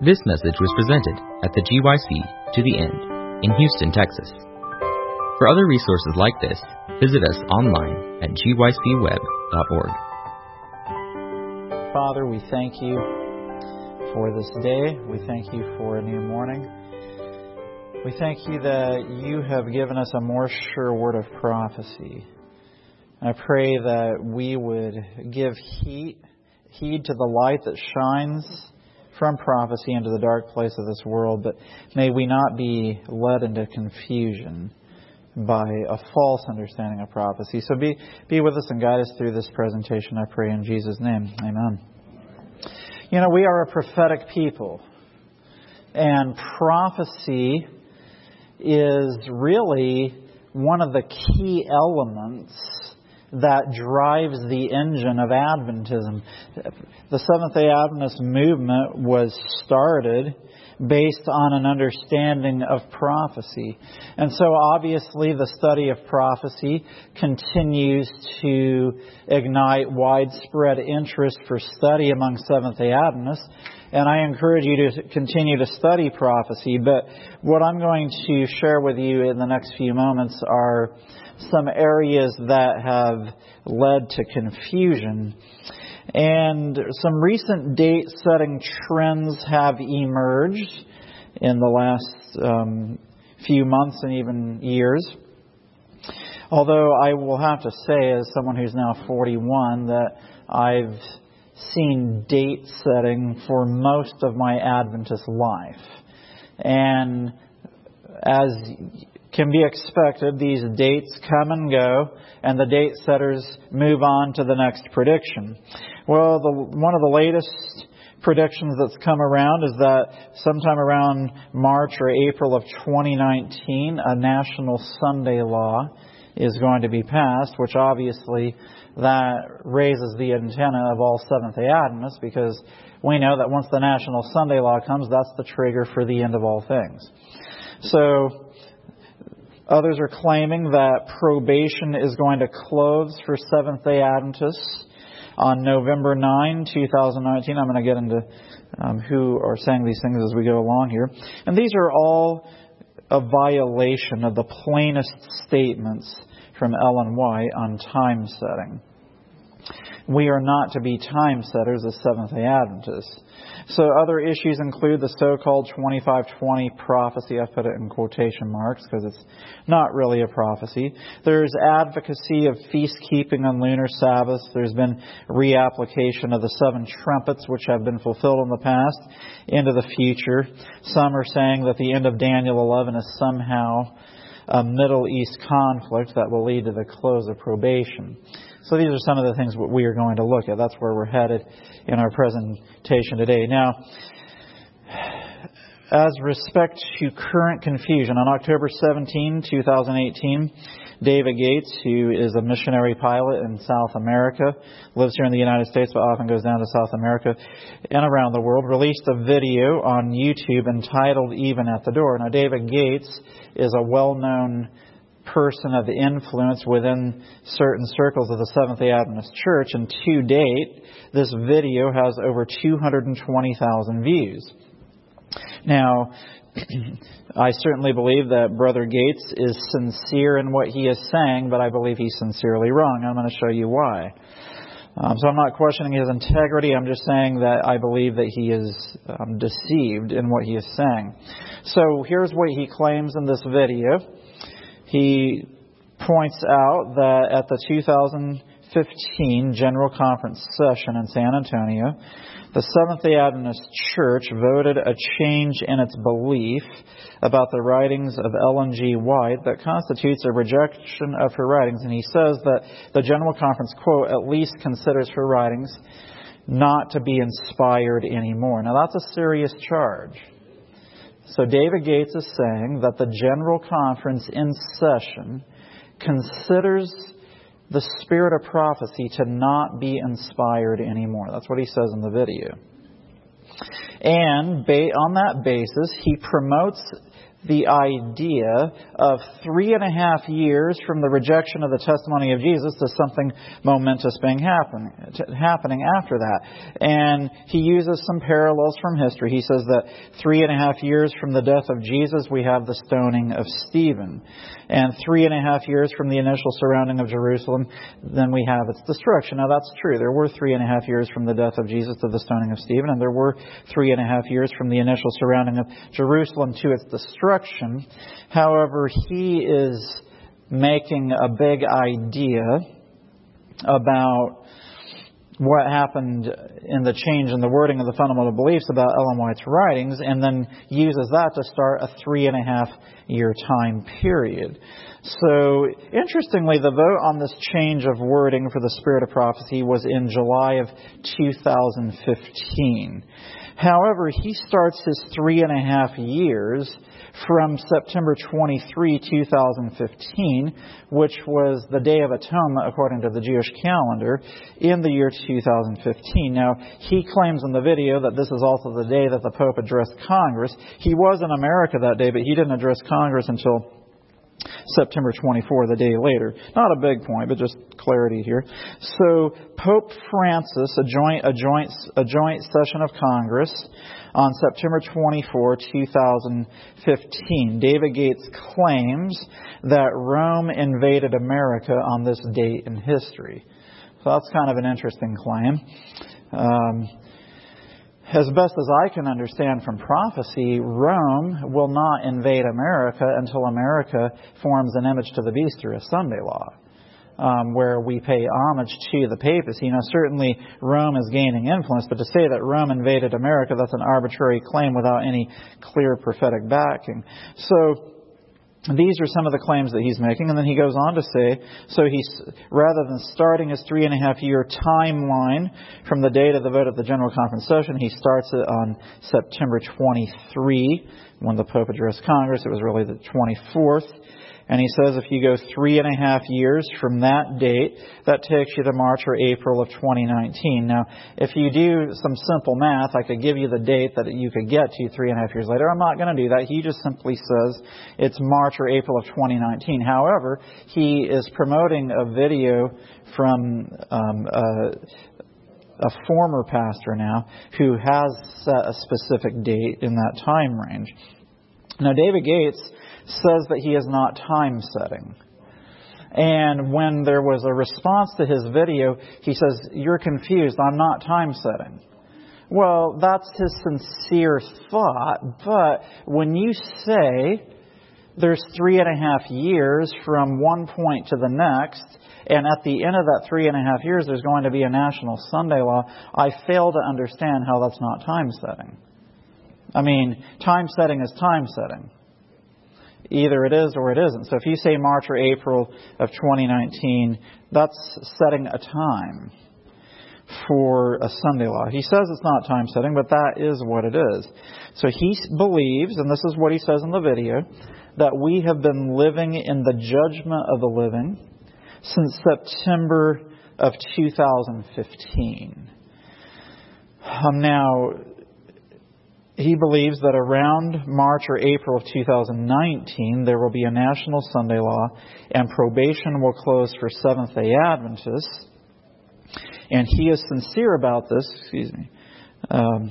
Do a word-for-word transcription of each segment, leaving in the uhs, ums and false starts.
This message was presented at the G Y C To the End in Houston, Texas. For other resources like this, visit us online at G Y C web dot org. Father, we thank you for this day. We thank you for a new morning. We thank you that you have given us a more sure word of prophecy. I pray that we would give heed, heed to the light that shines from prophecy into the dark place of this world, but may we not be led into confusion by a false understanding of prophecy. So be, be with us and guide us through this presentation, I pray in Jesus' name. Amen. You know, we are a prophetic people, and prophecy is really one of the key elements that drives the engine of Adventism. The Seventh-day Adventist movement was started based on an understanding of prophecy. And so obviously the study of prophecy continues to ignite widespread interest for study among Seventh-day Adventists. And I encourage you to continue to study prophecy. But what I'm going to share with you in the next few moments are some areas that have led to confusion. And some recent date-setting trends have emerged in the last um, few months and even years. Although I will have to say, as someone who's now forty-one, that I've seen date-setting for most of my Adventist life. And as can be expected, these dates come and go, and the date setters move on to the next prediction. Well, the, one of the latest predictions that's come around is that sometime around March or April of twenty nineteen, a national Sunday law is going to be passed, which obviously that raises the antenna of all Seventh-day Adventists, because we know that once the national Sunday law comes, that's the trigger for the end of all things. So others are claiming that probation is going to close for Seventh-day Adventists on November ninth, twenty nineteen. I'm going to get into um, who are saying these things as we go along here. And these are all a violation of the plainest statements from Ellen White on time setting. We are not to be time setters as Seventh-day Adventists. So other issues include the so-called twenty-five twenty prophecy. I've put it in quotation marks because it's not really a prophecy. There's advocacy of feast-keeping on lunar Sabbaths. There's been reapplication of the seven trumpets, which have been fulfilled in the past, into the future. Some are saying that the end of Daniel eleven is somehow a Middle East conflict that will lead to the close of probation. So these are some of the things that we are going to look at. That's where we're headed in our presentation today. Now, as respect to current confusion, on October seventeenth, twenty eighteen, David Gates, who is a missionary pilot in South America, lives here in the United States but often goes down to South America and around the world, released a video on YouTube entitled Even at the Door. Now, David Gates is a well-known person of influence within certain circles of the Seventh-day Adventist Church, and to date, this video has over two hundred twenty thousand views. Now, I certainly believe that Brother Gates is sincere in what he is saying, but I believe he's sincerely wrong. I'm going to show you why. Um, so I'm not questioning his integrity. I'm just saying that I believe that he is um, deceived in what he is saying. So here's what he claims in this video. He points out that at the two thousand fifteen General Conference session in San Antonio, the Seventh-day Adventist Church voted a change in its belief about the writings of Ellen G. White that constitutes a rejection of her writings. And he says that the General Conference, quote, at least considers her writings not to be inspired anymore. Now, that's a serious charge. So David Gates is saying that the General Conference in session considers the spirit of prophecy to not be inspired anymore. That's what he says in the video. And on that basis, he promotes the idea of three and a half years from the rejection of the testimony of Jesus to something momentous being happen, happening after that. And he uses some parallels from history. He says that three and a half years from the death of Jesus, we have the stoning of Stephen. And three and a half years from the initial surrounding of Jerusalem, then we have its destruction. Now that's true. There were three and a half years from the death of Jesus to the stoning of Stephen, and there were three and a half years from the initial surrounding of Jerusalem to its destruction. However, he is making a big idea about what happened in the change in the wording of the fundamental beliefs about Ellen White's writings, and then uses that to start a three and a half year time period. So, interestingly, the vote on this change of wording for the Spirit of Prophecy was in July of two thousand fifteen. However, he starts his three and a half years from September twenty-third, two thousand fifteen, which was the Day of Atonement according to the Jewish calendar, in the year two thousand fifteen. Now, he claims in the video that this is also the day that the Pope addressed Congress. He was in America that day, but he didn't address Congress until September twenty-fourth, the day later. Not a big point, but just clarity here. So Pope Francis, a joint, a joint, a joint session of Congress on September twenty-fourth, two thousand fifteen. David Gates claims that Rome invaded America on this date in history. So that's kind of an interesting claim. Um, As best as I can understand from prophecy, Rome will not invade America until America forms an image to the beast through a Sunday law, um, where we pay homage to the papacy. Now, certainly Rome is gaining influence, but to say that Rome invaded America, that's an arbitrary claim without any clear prophetic backing. So, these are some of the claims that he's making, and then he goes on to say, so he's, rather than starting his three and a half year timeline from the date of the vote at the General Conference session, he starts it on September twenty-third, when the Pope addressed Congress. It was really the twenty-fourth. And he says if you go three and a half years from that date, that takes you to March or April of twenty nineteen. Now, if you do some simple math, I could give you the date that you could get to three and a half years later. I'm not going to do that. He just simply says it's March or April of twenty nineteen. However, he is promoting a video from um, a, a former pastor now who has set a specific date in that time range. Now, David Gates says that he is not time setting. And when there was a response to his video, he says, "You're confused, I'm not time setting." Well, that's his sincere thought, but when you say there's three and a half years from one point to the next, and at the end of that three and a half years there's going to be a national Sunday law, I fail to understand how that's not time setting. I mean, time setting is time setting. Either it is or it isn't. So if you say March or April of twenty nineteen, that's setting a time for a Sunday law. He says it's not time setting, but that is what it is. So he believes, and this is what he says in the video, that we have been living in the judgment of the living since September of two thousand fifteen. Um, now, he believes that around March or April of two thousand nineteen, there will be a national Sunday law, and probation will close for Seventh-day Adventists. And he is sincere about this. Excuse me. Um,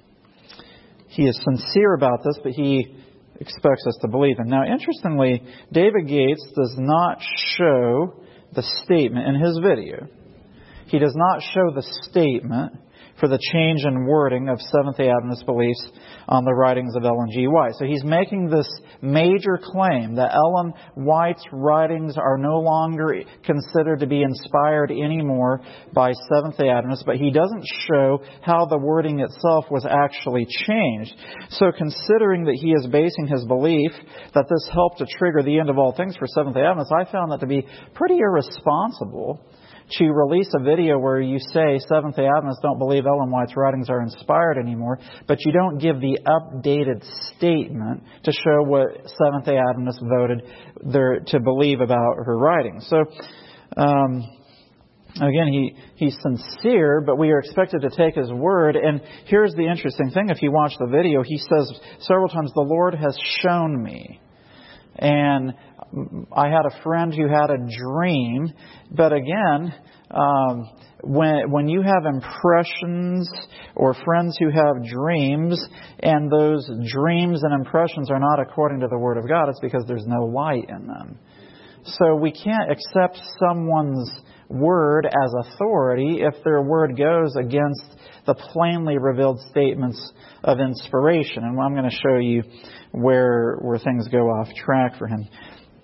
he is sincere about this, but he expects us to believe him. Now, interestingly, David Gates does not show the statement in his video. He does not show the statement for the change in wording of Seventh-day Adventist beliefs on the writings of Ellen G. White. So he's making this major claim that Ellen White's writings are no longer considered to be inspired anymore by Seventh-day Adventists, but he doesn't show how the wording itself was actually changed. So considering that he is basing his belief that this helped to trigger the end of all things for Seventh-day Adventists, I found that to be pretty irresponsible to release a video where you say Seventh-day Adventists don't believe Ellen White's writings are inspired anymore, but you don't give the updated statement to show what Seventh-day Adventists voted their, to believe about her writings. So, um, Again, he, he's sincere, but we are expected to take his word. And here's the interesting thing. If you watch the video, he says several times, the Lord has shown me. And I had a friend who had a dream. But again, um, when when you have impressions or friends who have dreams, and those dreams and impressions are not according to the Word of God, it's because there's no light in them. So we can't accept someone's word as authority if their word goes against the plainly revealed statements of inspiration. And I'm going to show you where where things go off track for him.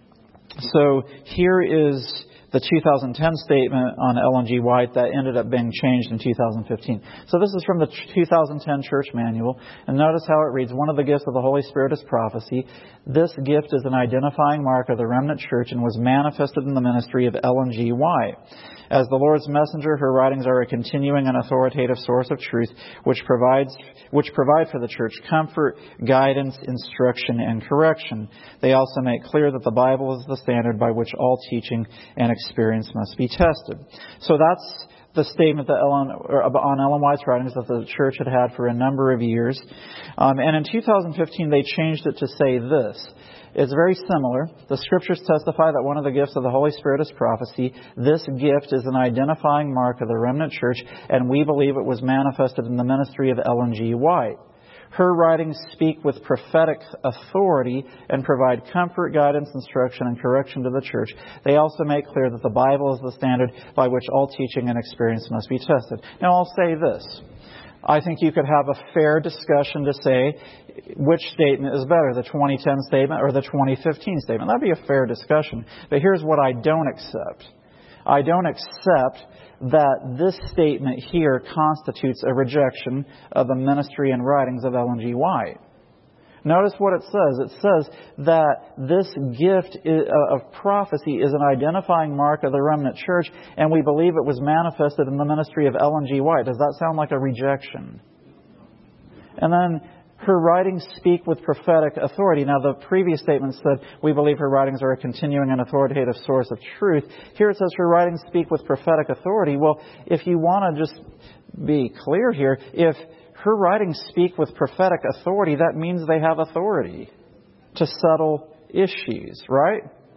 So here is the two thousand ten statement on Ellen G. White that ended up being changed in two thousand fifteen. So this is from the two thousand ten Church Manual. And notice how it reads, one of the gifts of the Holy Spirit is prophecy. This gift is an identifying mark of the remnant church and was manifested in the ministry of Ellen G. White. As the Lord's messenger, her writings are a continuing and authoritative source of truth which provides which provide for the church comfort, guidance, instruction, and correction. They also make clear that the Bible is the standard by which all teaching and experience must be tested. So that's the statement that Ellen, or on Ellen White's writings that the church had had for a number of years. Um, and in two thousand fifteen, they changed it to say this. It's very similar. The Scriptures testify that one of the gifts of the Holy Spirit is prophecy. This gift is an identifying mark of the remnant church, and we believe it was manifested in the ministry of Ellen G. White. Her writings speak with prophetic authority and provide comfort, guidance, instruction, and correction to the church. They also make clear that the Bible is the standard by which all teaching and experience must be tested. Now, I'll say this. I think you could have a fair discussion to say which statement is better, the twenty ten statement or the twenty fifteen statement. That would be a fair discussion. But here's what I don't accept. I don't accept that this statement here constitutes a rejection of the ministry and writings of Ellen G. White. Notice what it says. It says that this gift of prophecy is an identifying mark of the remnant church, and we believe it was manifested in the ministry of Ellen G. White. Does that sound like a rejection? And then her writings speak with prophetic authority. Now, the previous statement said, we believe her writings are a continuing and authoritative source of truth. Here it says her writings speak with prophetic authority. Well, if you want to just be clear here, if her writings speak with prophetic authority, that means they have authority to settle issues, right?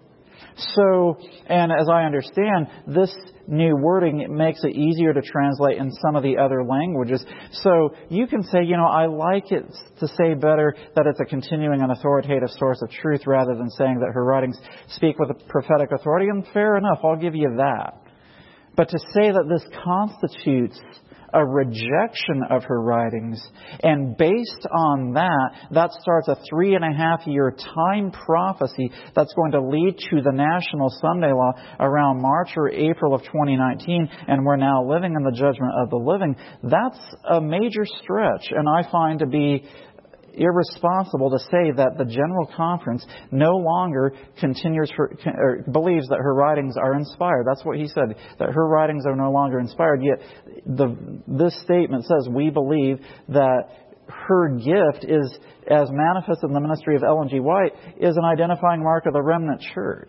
So, and as I understand, this new wording, it makes it easier to translate in some of the other languages. So you can say, you know, I like it to say better that it's a continuing and authoritative source of truth rather than saying that her writings speak with a prophetic authority. And fair enough, I'll give you that. But to say that this constitutes a rejection of her writings, and based on that, that starts a three and a half year time prophecy that's going to lead to the National Sunday Law around March or April of twenty nineteen, and we're now living in the judgment of the living. That's a major stretch, and I find to be irresponsible to say that the General Conference no longer continues for, or believes that her writings are inspired. That's what he said, that her writings are no longer inspired. Yet the, this statement says we believe that her gift is, as manifested in the ministry of Ellen G. White, is an identifying mark of the remnant church.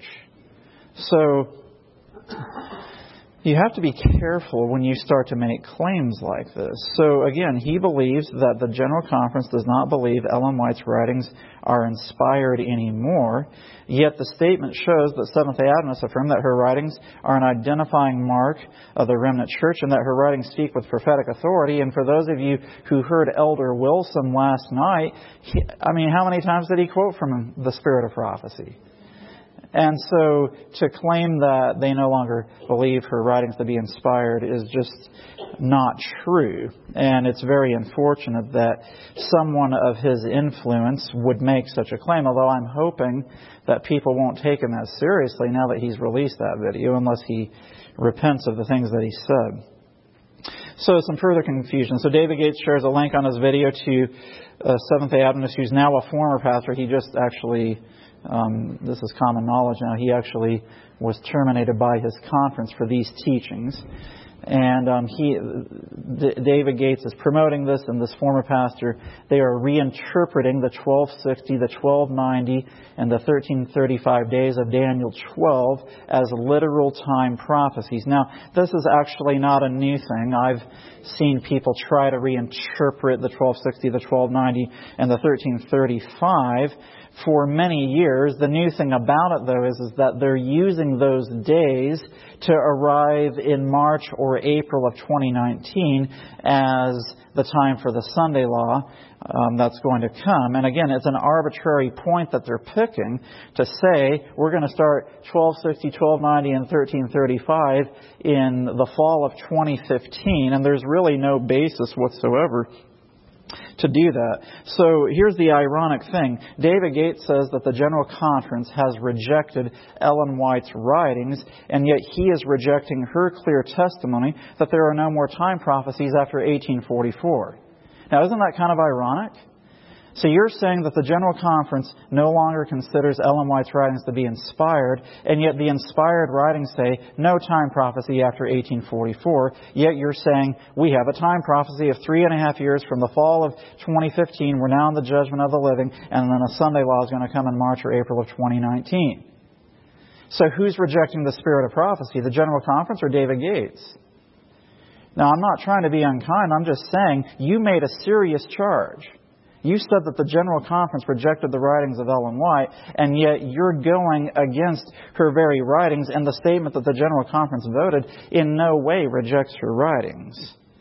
So you have to be careful when you start to make claims like this. So again, he believes that the General Conference does not believe Ellen White's writings are inspired anymore. Yet the statement shows that Seventh-day Adventists affirm that her writings are an identifying mark of the remnant church and that her writings speak with prophetic authority. And for those of you who heard Elder Wilson last night, he, I mean, how many times did he quote from the Spirit of Prophecy? And so to claim that they no longer believe her writings to be inspired is just not true. And it's very unfortunate that someone of his influence would make such a claim, although I'm hoping that people won't take him as seriously now that he's released that video, unless he repents of the things that he said. So some further confusion. So David Gates shares a link on his video to a Seventh-day Adventist who's now a former pastor. He just actually... Um, this is common knowledge now. He actually was terminated by his conference for these teachings. And um, he, D- David Gates is promoting this, and this former pastor, they are reinterpreting the twelve sixty, the twelve ninety, and the thirteen thirty-five days of Daniel twelve as literal time prophecies. Now, this is actually not a new thing. I've seen people try to reinterpret the twelve sixty, the twelve ninety, and the thirteen thirty-five for many years. The new thing about it, though, is, is that they're using those days to arrive in March or April of twenty nineteen as the time for the Sunday law um, that's going to come. And again, it's an arbitrary point that they're picking to say we're going to start twelve sixty, twelve ninety, and thirteen thirty-five in the fall of twenty fifteen, and there's really no basis whatsoever to do that. So here's the ironic thing. David Gates says that the General Conference has rejected Ellen White's writings, and yet he is rejecting her clear testimony that there are no more time prophecies after eighteen forty-four. Now, isn't that kind of ironic? So you're saying that the General Conference no longer considers Ellen White's writings to be inspired, and yet the inspired writings say no time prophecy after eighteen forty-four, yet you're saying we have a time prophecy of three and a half years from the fall of twenty fifteen, we're now in the judgment of the living, and then a Sunday law is going to come in March or April of twenty nineteen. So who's rejecting the spirit of prophecy, the General Conference or David Gates? Now, I'm not trying to be unkind, I'm just saying you made a serious charge. You said that the General Conference rejected the writings of Ellen White, and yet you're going against her very writings, and the statement that the General Conference voted in no way rejects her writings.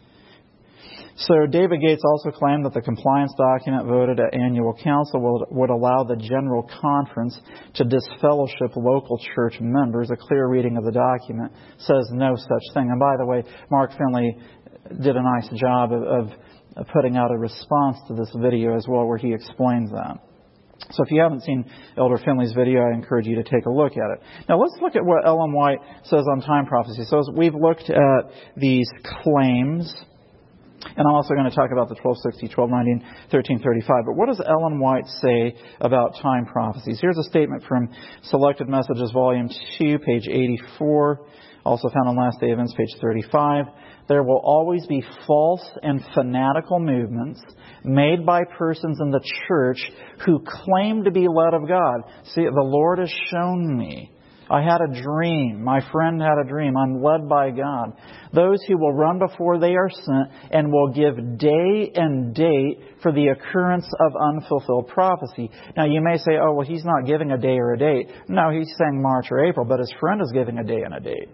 So David Gates also claimed that the compliance document voted at annual council would, would allow the General Conference to disfellowship local church members. A clear reading of the document says no such thing. And by the way, Mark Finley did a nice job of, of putting out a response to this video as well, where he explains that. So if you haven't seen Elder Finley's video, I encourage you to take a look at it. Now let's look at what Ellen White says on time prophecy. So as we've looked at these claims, and I'm also going to talk about the twelve sixty, twelve ninety, and thirteen thirty-five. But what does Ellen White say about time prophecies? Here's a statement from Selected Messages, Volume two, page eighty-four. Also found on Last Day Events, page thirty-five. There will always be false and fanatical movements made by persons in the church who claim to be led of God. See, the Lord has shown me. I had a dream. My friend had a dream. I'm led by God. Those who will run before they are sent and will give day and date for the occurrence of unfulfilled prophecy. Now you may say, oh, well, he's not giving a day or a date. No, he's saying March or April, but his friend is giving a day and a date.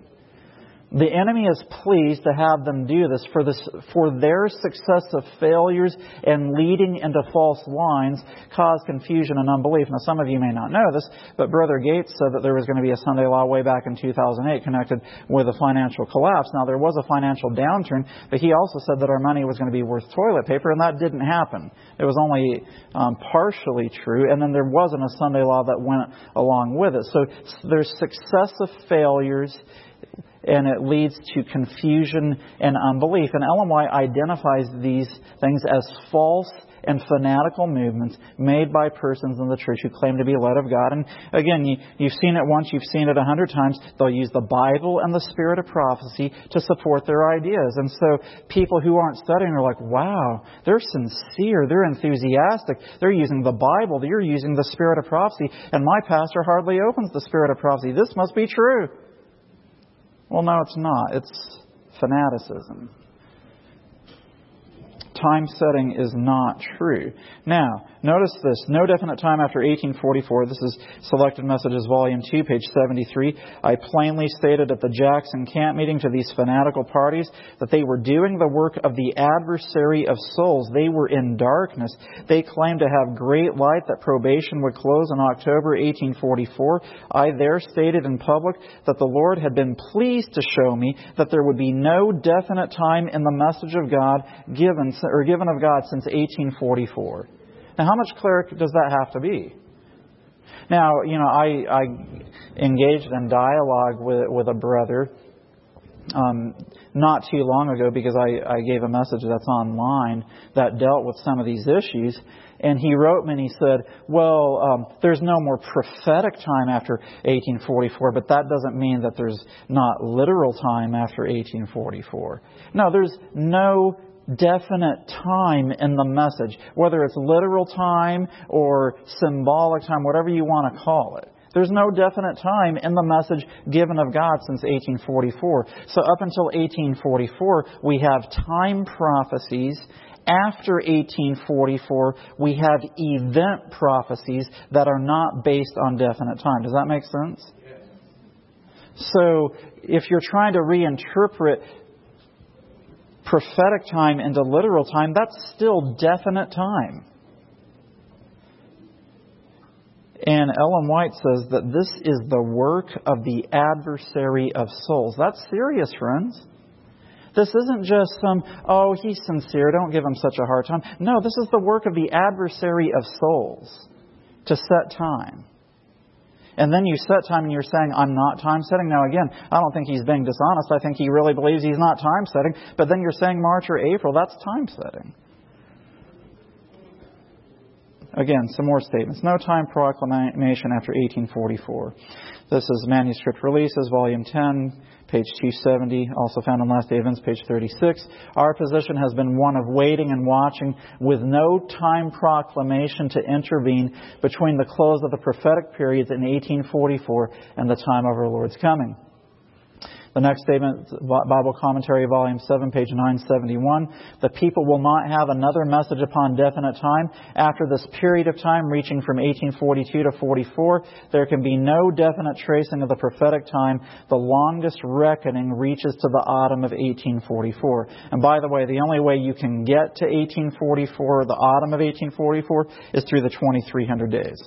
The enemy is pleased to have them do this for this, for their successive failures and leading into false lines cause confusion and unbelief. Now, some of you may not know this, but Brother Gates said that there was going to be a Sunday law way back in two thousand eight connected with a financial collapse. Now, there was a financial downturn, but he also said that our money was going to be worth toilet paper, and that didn't happen. It was only um, partially true, and then there wasn't a Sunday law that went along with it. So there's successive failures, and it leads to confusion and unbelief. And Ellen White identifies these things as false and fanatical movements made by persons in the church who claim to be led of God. And again, you, you've seen it once, you've seen it a hundred times. They'll use the Bible and the spirit of prophecy to support their ideas. And so people who aren't studying are like, wow, they're sincere, they're enthusiastic, they're using the Bible, they're using the spirit of prophecy, and my pastor hardly opens the spirit of prophecy. This must be true. Well, no, it's not. It's fanaticism. Time setting is not true. Now, notice this. No definite time after eighteen forty-four. This is Selected Messages, Volume two, page seventy-three. I plainly stated at the Jackson camp meeting to these fanatical parties that they were doing the work of the adversary of souls. They were in darkness. They claimed to have great light, that probation would close in October eighteen forty-four. I there stated in public that the Lord had been pleased to show me that there would be no definite time in the message of God given or given of God since eighteen forty-four. Now, how much clearer does that have to be? Now, you know, I, I engaged in dialogue with, with a brother um, not too long ago, because I, I gave a message that's online that dealt with some of these issues. And he wrote me and he said, well, um, there's no more prophetic time after eighteen forty-four, but that doesn't mean that there's not literal time after eighteen forty-four. No, there's no definite time in the message, whether it's literal time or symbolic time, whatever you want to call it. There's no definite time in the message given of God since eighteen forty-four. So up until eighteen forty-four, we have time prophecies. After eighteen forty-four, we have event prophecies that are not based on definite time. Does that make sense? Yes. So if you're trying to reinterpret prophetic time into literal time, that's still definite time. And Ellen White says that this is the work of the adversary of souls. That's serious, friends. This isn't just some, oh, he's sincere, don't give him such a hard time. No, this is the work of the adversary of souls to set time. And then you set time and you're saying, I'm not time setting. Now again, I don't think he's being dishonest. I think he really believes he's not time setting. But then you're saying March or April, that's time setting. Again, some more statements. No time proclamation after eighteen forty-four. This is Manuscript Releases, Volume ten, page two seventy, also found in Last Day Events, page thirty-six. Our position has been one of waiting and watching with no time proclamation to intervene between the close of the prophetic periods in eighteen forty-four and the time of our Lord's coming. The next statement, Bible Commentary, Volume seven, page nine seventy-one. The people will not have another message upon definite time. After this period of time, reaching from eighteen forty-two to forty-four, there can be no definite tracing of the prophetic time. The longest reckoning reaches to the autumn of eighteen forty-four. And by the way, the only way you can get to eighteen forty-four, the autumn of eighteen forty-four, is through the twenty-three hundred days.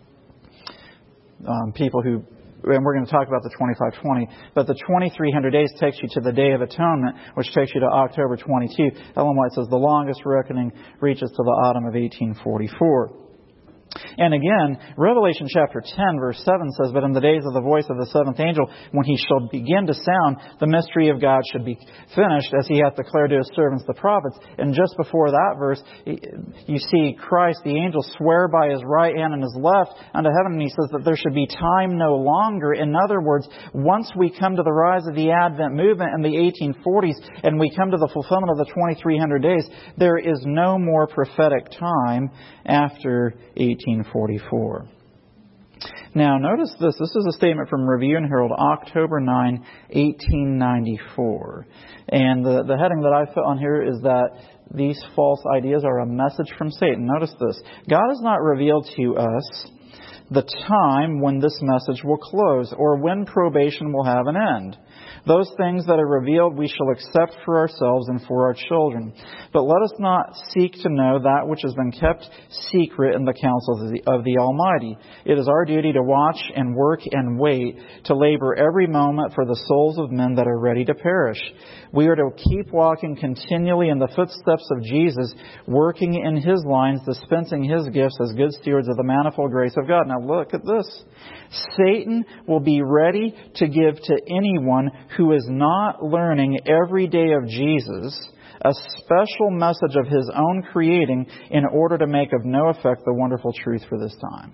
Um, people who... And we're going to talk about the twenty-five twenty. But the twenty-three hundred days takes you to the Day of Atonement, which takes you to October twenty-second. Ellen White says the longest reckoning reaches to the autumn of eighteen forty-four. And again, Revelation chapter ten, verse seven says, but in the days of the voice of the seventh angel, when he shall begin to sound, the mystery of God should be finished, as he hath declared to his servants the prophets. And just before that verse, you see Christ, the angel, swear by his right hand and his left unto heaven, and he says that there should be time no longer. In other words, once we come to the rise of the Advent movement in the eighteen forties, and we come to the fulfillment of the twenty-three hundred days, there is no more prophetic time after eighteen forty-four. Now, notice this. This is a statement from Review and Herald, October ninth, eighteen ninety-four. And the, the heading that I put on here is that these false ideas are a message from Satan. Notice this. God has not revealed to us the time when this message will close or when probation will have an end. Those things that are revealed we shall accept for ourselves and for our children. But let us not seek to know that which has been kept secret in the counsels of the, of the Almighty. It is our duty to watch and work and wait, to labor every moment for the souls of men that are ready to perish. We are to keep walking continually in the footsteps of Jesus, working in His lines, dispensing His gifts as good stewards of the manifold grace of God. Now look at this. Satan will be ready to give to anyone who is not learning every day of Jesus a special message of his own creating in order to make of no effect the wonderful truth for this time.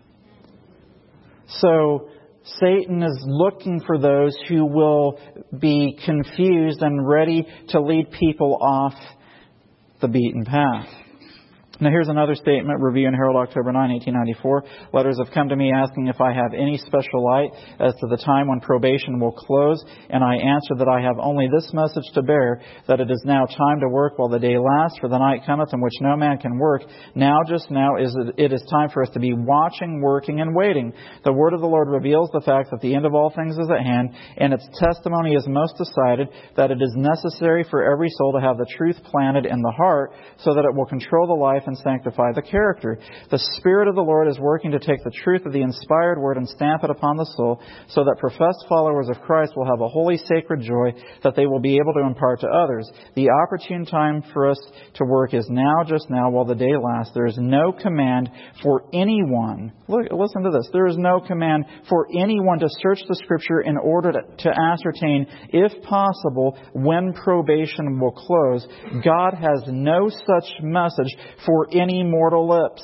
So Satan is looking for those who will be confused and ready to lead people off the beaten path. Now here's another statement, Review and Herald, October ninth, eighteen ninety-four. Letters have come to me asking if I have any special light as to the time when probation will close, and I answer that I have only this message to bear, that it is now time to work while the day lasts, for the night cometh in which no man can work. Now, just now, is it, it is time for us to be watching, working, and waiting. The word of the Lord reveals the fact that the end of all things is at hand, and its testimony is most decided that it is necessary for every soul to have the truth planted in the heart, so that it will control the life and sanctify the character. The Spirit of the Lord is working to take the truth of the inspired Word and stamp it upon the soul, so that professed followers of Christ will have a holy, sacred joy that they will be able to impart to others. The opportune time for us to work is now, just now, while the day lasts. There is no command for anyone. Look, listen to this. There is no command for anyone to search the Scripture in order to, to ascertain, if possible, when probation will close. God has no such message for any mortal lips.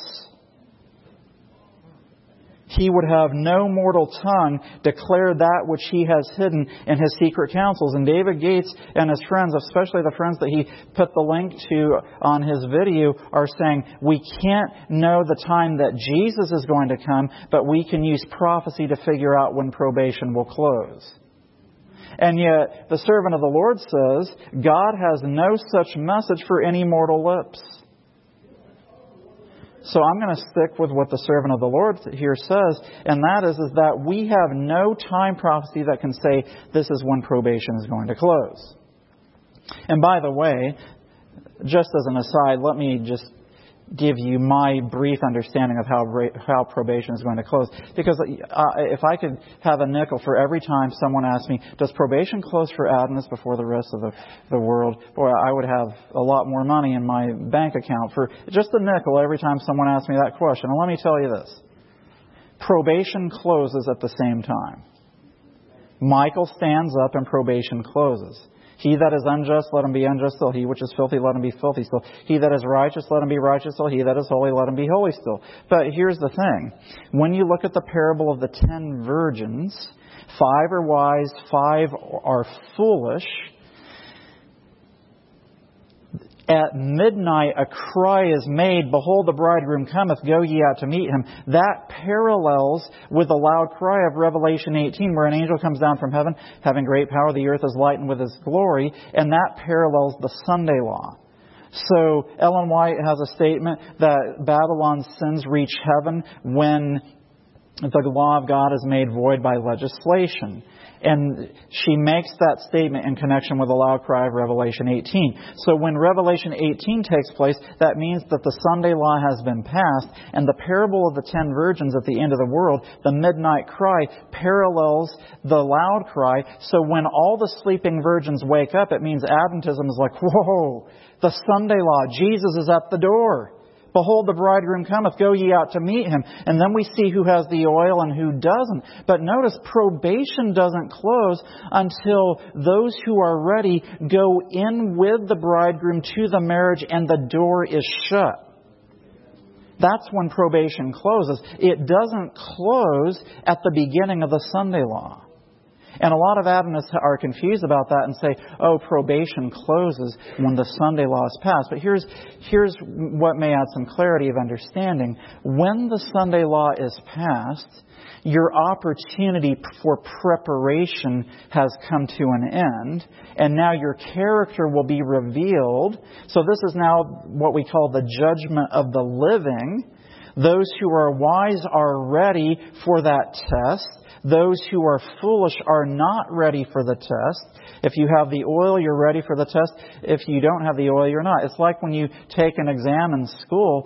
He would have no mortal tongue declare that which He has hidden in His secret counsels. And David Gates and his friends, especially the friends that he put the link to on his video, are saying, we can't know the time that Jesus is going to come, but we can use prophecy to figure out when probation will close. And yet, the servant of the Lord says, God has no such message for any mortal lips. So I'm going to stick with what the servant of the Lord here says, and that is, is that we have no time prophecy that can say this is when probation is going to close. And by the way, just as an aside, let me just give you my brief understanding of how how probation is going to close. Because uh, if I could have a nickel for every time someone asks me, does probation close for Adventists before the rest of the, the world? Boy, I would have a lot more money in my bank account for just a nickel every time someone asks me that question. And let me tell you this. Probation closes at the same time. Michael stands up and probation closes. He that is unjust, let him be unjust still. He which is filthy, let him be filthy still. He that is righteous, let him be righteous still. He that is holy, let him be holy still. But here's the thing. When you look at the parable of the ten virgins, five are wise, five are foolish. At midnight a cry is made, behold, the bridegroom cometh, go ye out to meet him. That parallels with the loud cry of Revelation eighteen, where an angel comes down from heaven, having great power, the earth is lightened with His glory, and that parallels the Sunday law. So Ellen White has a statement that Babylon's sins reach heaven when the law of God is made void by legislation. And she makes that statement in connection with the loud cry of Revelation eighteen. So when Revelation eighteen takes place, that means that the Sunday law has been passed, and the parable of the ten virgins at the end of the world, the midnight cry, parallels the loud cry. So when all the sleeping virgins wake up, it means Adventism is like, whoa, the Sunday law, Jesus is at the door. Behold, the bridegroom cometh, go ye out to meet him. And then we see who has the oil and who doesn't. But notice, probation doesn't close until those who are ready go in with the bridegroom to the marriage and the door is shut. That's when probation closes. It doesn't close at the beginning of the Sunday law. And a lot of Adventists are confused about that and say, oh, probation closes when the Sunday law is passed. But here's, here's what may add some clarity of understanding. When the Sunday law is passed, your opportunity for preparation has come to an end, and now your character will be revealed. So this is now what we call the judgment of the living. Those who are wise are ready for that test. Those who are foolish are not ready for the test. If you have the oil, you're ready for the test. If you don't have the oil, you're not. It's like when you take an exam in school.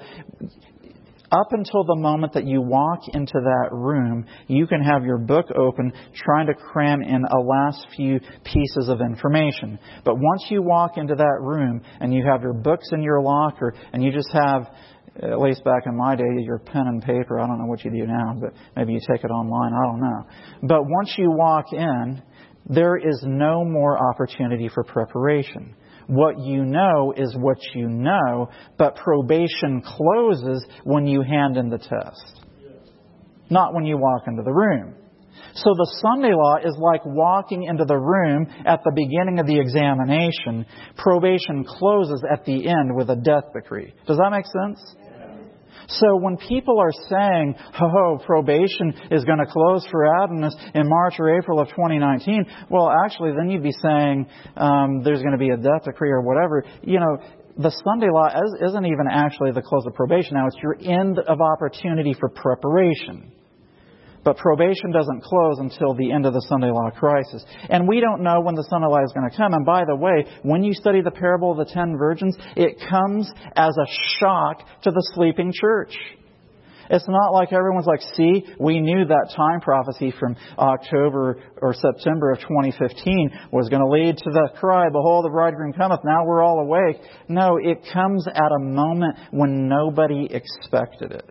Up until the moment that you walk into that room, you can have your book open trying to cram in a last few pieces of information. But once you walk into that room and you have your books in your locker and you just have, at least back in my day, your pen and paper. I don't know what you do now, but maybe you take it online. I don't know. But once you walk in, there is no more opportunity for preparation. What you know is what you know, but probation closes when you hand in the test, not when you walk into the room. So the Sunday law is like walking into the room at the beginning of the examination. Probation closes at the end with a death decree. Does that make sense? So when people are saying, oh, probation is going to close for Adventists in March or April of twenty nineteen, well, actually, then you'd be saying um, there's going to be a death decree or whatever. You know, the Sunday law isn't even actually the close of probation. Now, it's your end of opportunity for preparation. But probation doesn't close until the end of the Sunday Law crisis. And we don't know when the Sunday Law is going to come. And by the way, when you study the parable of the ten virgins, it comes as a shock to the sleeping church. It's not like everyone's like, see, we knew that time prophecy from October or September of twenty fifteen was going to lead to the cry, behold, the bridegroom cometh, now we're all awake. No, it comes at a moment when nobody expected it.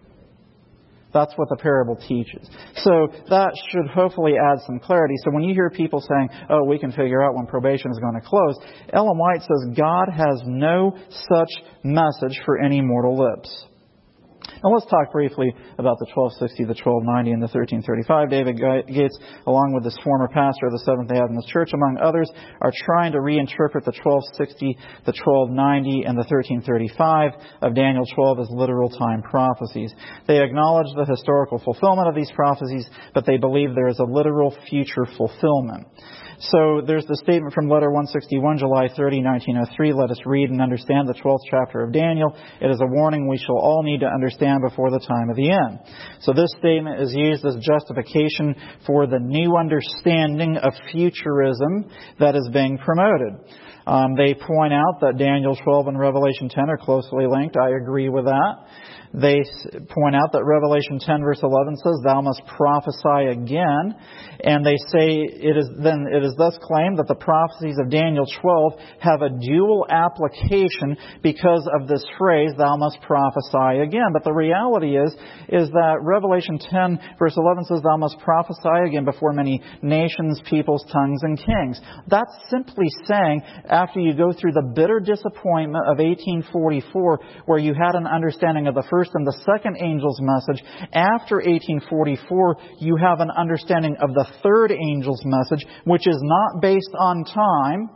That's what the parable teaches. So that should hopefully add some clarity. So when you hear people saying, oh, we can figure out when probation is going to close, Ellen White says God has no such message for any mortal lips. Now let's talk briefly about the twelve sixty, the twelve ninety, and the thirteen thirty-five. David Gates, along with his former pastor of the Seventh-day Adventist Church, among others, are trying to reinterpret the twelve sixty, the twelve ninety, and the thirteen thirty-five of Daniel twelve as literal time prophecies. They acknowledge the historical fulfillment of these prophecies, but they believe there is a literal future fulfillment. So there's the statement from Letter one sixty-one, July thirtieth, nineteen oh three. Let us read and understand the twelfth chapter of Daniel. It is a warning we shall all need to understand before the time of the end. So this statement is used as justification for the new understanding of futurism that is being promoted. Um, they point out that Daniel twelve and Revelation ten are closely linked. I agree with that. They point out that Revelation ten verse eleven says, thou must prophesy again. And they say it is then it is thus claimed that the prophecies of Daniel twelve have a dual application because of this phrase, thou must prophesy again. But the reality is, is that Revelation ten verse eleven says, thou must prophesy again before many nations, peoples, tongues, and kings. That's simply saying, after you go through the bitter disappointment of eighteen forty-four, where you had an understanding of the first and the second angel's message, after eighteen forty-four, you have an understanding of the third angel's message, which is not based on time.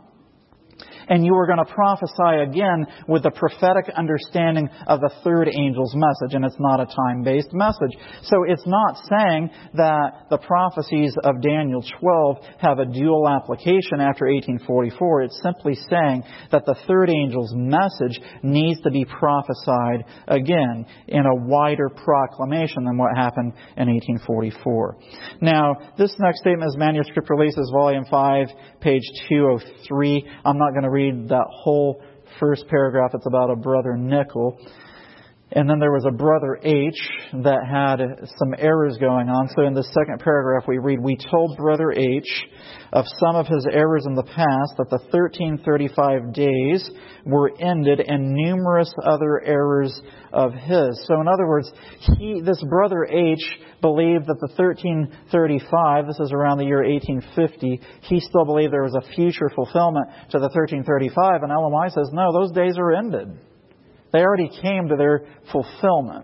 And you are going to prophesy again with the prophetic understanding of the third angel's message. And it's not a time-based message. So it's not saying that the prophecies of Daniel twelve have a dual application after eighteen forty-four. It's simply saying that the third angel's message needs to be prophesied again in a wider proclamation than what happened in eighteen forty-four. Now, this next statement is Manuscript Releases, Volume five, page two oh three. I'm not going to read that whole first paragraph. It's about a brother Nickel. And then there was a brother H that had some errors going on. So in the second paragraph we read, we told brother H of some of his errors in the past, that the thirteen thirty-five days were ended, and numerous other errors of his. So in other words, he, this brother H believed that the thirteen thirty-five, this is around the year eighteen fifty, he still believed there was a future fulfillment to the thirteen thirty-five. And Ellen White says, no, those days are ended. They already came to their fulfillment.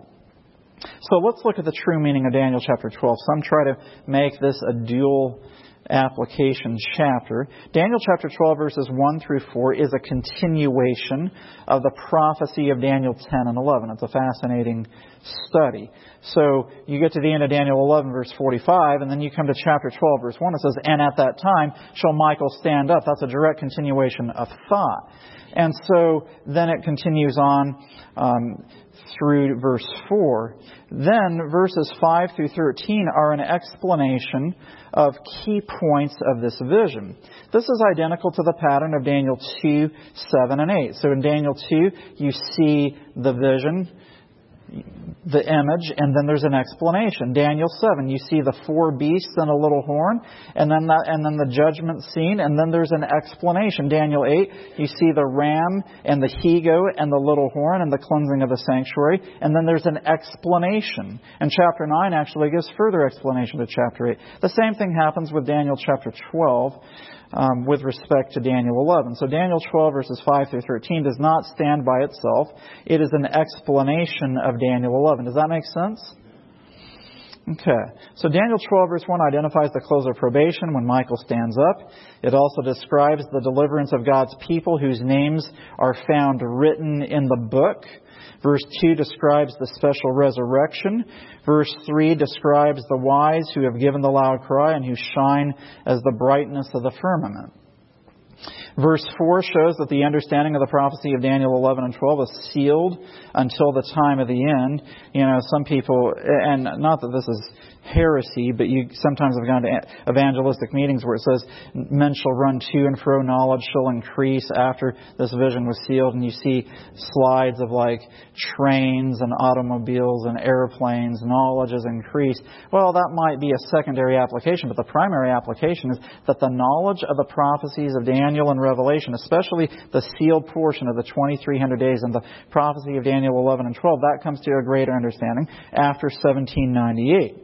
So let's look at the true meaning of Daniel chapter twelve. Some try to make this a dual application chapter. Daniel chapter twelve verses one through four is a continuation of the prophecy of Daniel ten and eleven. It's a fascinating study. So you get to the end of Daniel eleven verse forty-five, and then you come to chapter twelve verse one. It says, and at that time shall Michael stand up. That's a direct continuation of thought. And so then it continues on um, through verse four. Then verses five through thirteen are an explanation of key points of this vision. This is identical to the pattern of Daniel two, seven, and eight. So in Daniel two, you see the vision, the image, and then there's an explanation. Daniel seven, you see the four beasts and a little horn, and then that, and then the judgment scene, and then there's an explanation. Daniel eight, you see the ram and the he-goat and the little horn and the cleansing of the sanctuary, and then there's an explanation. And chapter nine actually gives further explanation to chapter eight. The same thing happens with Daniel chapter twelve. Um, with respect to Daniel eleven. So Daniel twelve verses five through thirteen does not stand by itself. It is an explanation of Daniel eleven. Does that make sense? Okay. So Daniel twelve verse one identifies the close of probation when Michael stands up. It also describes the deliverance of God's people whose names are found written in the book. Verse two describes the special resurrection. Verse three describes the wise who have given the loud cry and who shine as the brightness of the firmament. Verse four shows that the understanding of the prophecy of Daniel eleven and twelve is sealed until the time of the end. You know, some people, and not that this is heresy, but you sometimes have gone to evangelistic meetings where it says men shall run to and fro, knowledge shall increase after this vision was sealed, and you see slides of like trains and automobiles and airplanes, knowledge is increased. Well, that might be a secondary application, but the primary application is that the knowledge of the prophecies of Daniel and Revelation, especially the sealed portion of the twenty-three hundred days and the prophecy of Daniel eleven and twelve, that comes to a greater understanding after seventeen ninety-eight.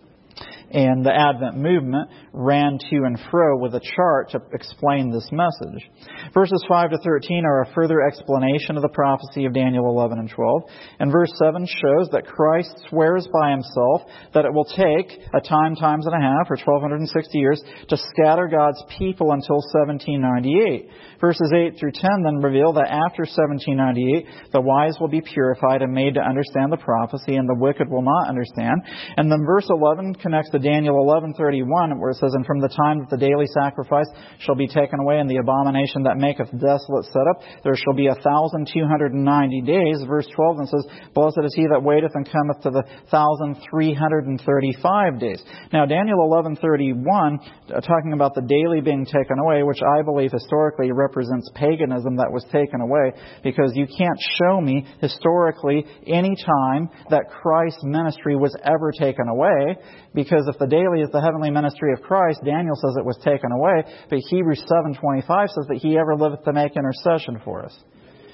And the Advent movement ran to and fro with a chart to explain this message. Verses five to thirteen are a further explanation of the prophecy of Daniel eleven and twelve. And verse seven shows that Christ swears by himself that it will take a time, times and a half, or twelve sixty years, to scatter God's people until seventeen ninety-eight. Verses eight through ten then reveal that after seventeen ninety-eight, the wise will be purified and made to understand the prophecy, and the wicked will not understand. And then verse eleven connects to Daniel eleven thirty-one, where it says, "And from the time that the daily sacrifice shall be taken away, and the abomination that maketh desolate set up, there shall be a thousand two hundred and ninety days." Verse twelve then says, "Blessed is he that waiteth and cometh to the thousand three hundred and thirty-five days." Now, Daniel eleven thirty-one, uh, talking about the daily being taken away, which I believe historically represents paganism that was taken away, because you can't show me historically any time that Christ's ministry was ever taken away, because if the daily is the heavenly ministry of Christ, Daniel says it was taken away, but Hebrews seven twenty-five says that he ever liveth to make intercession for us.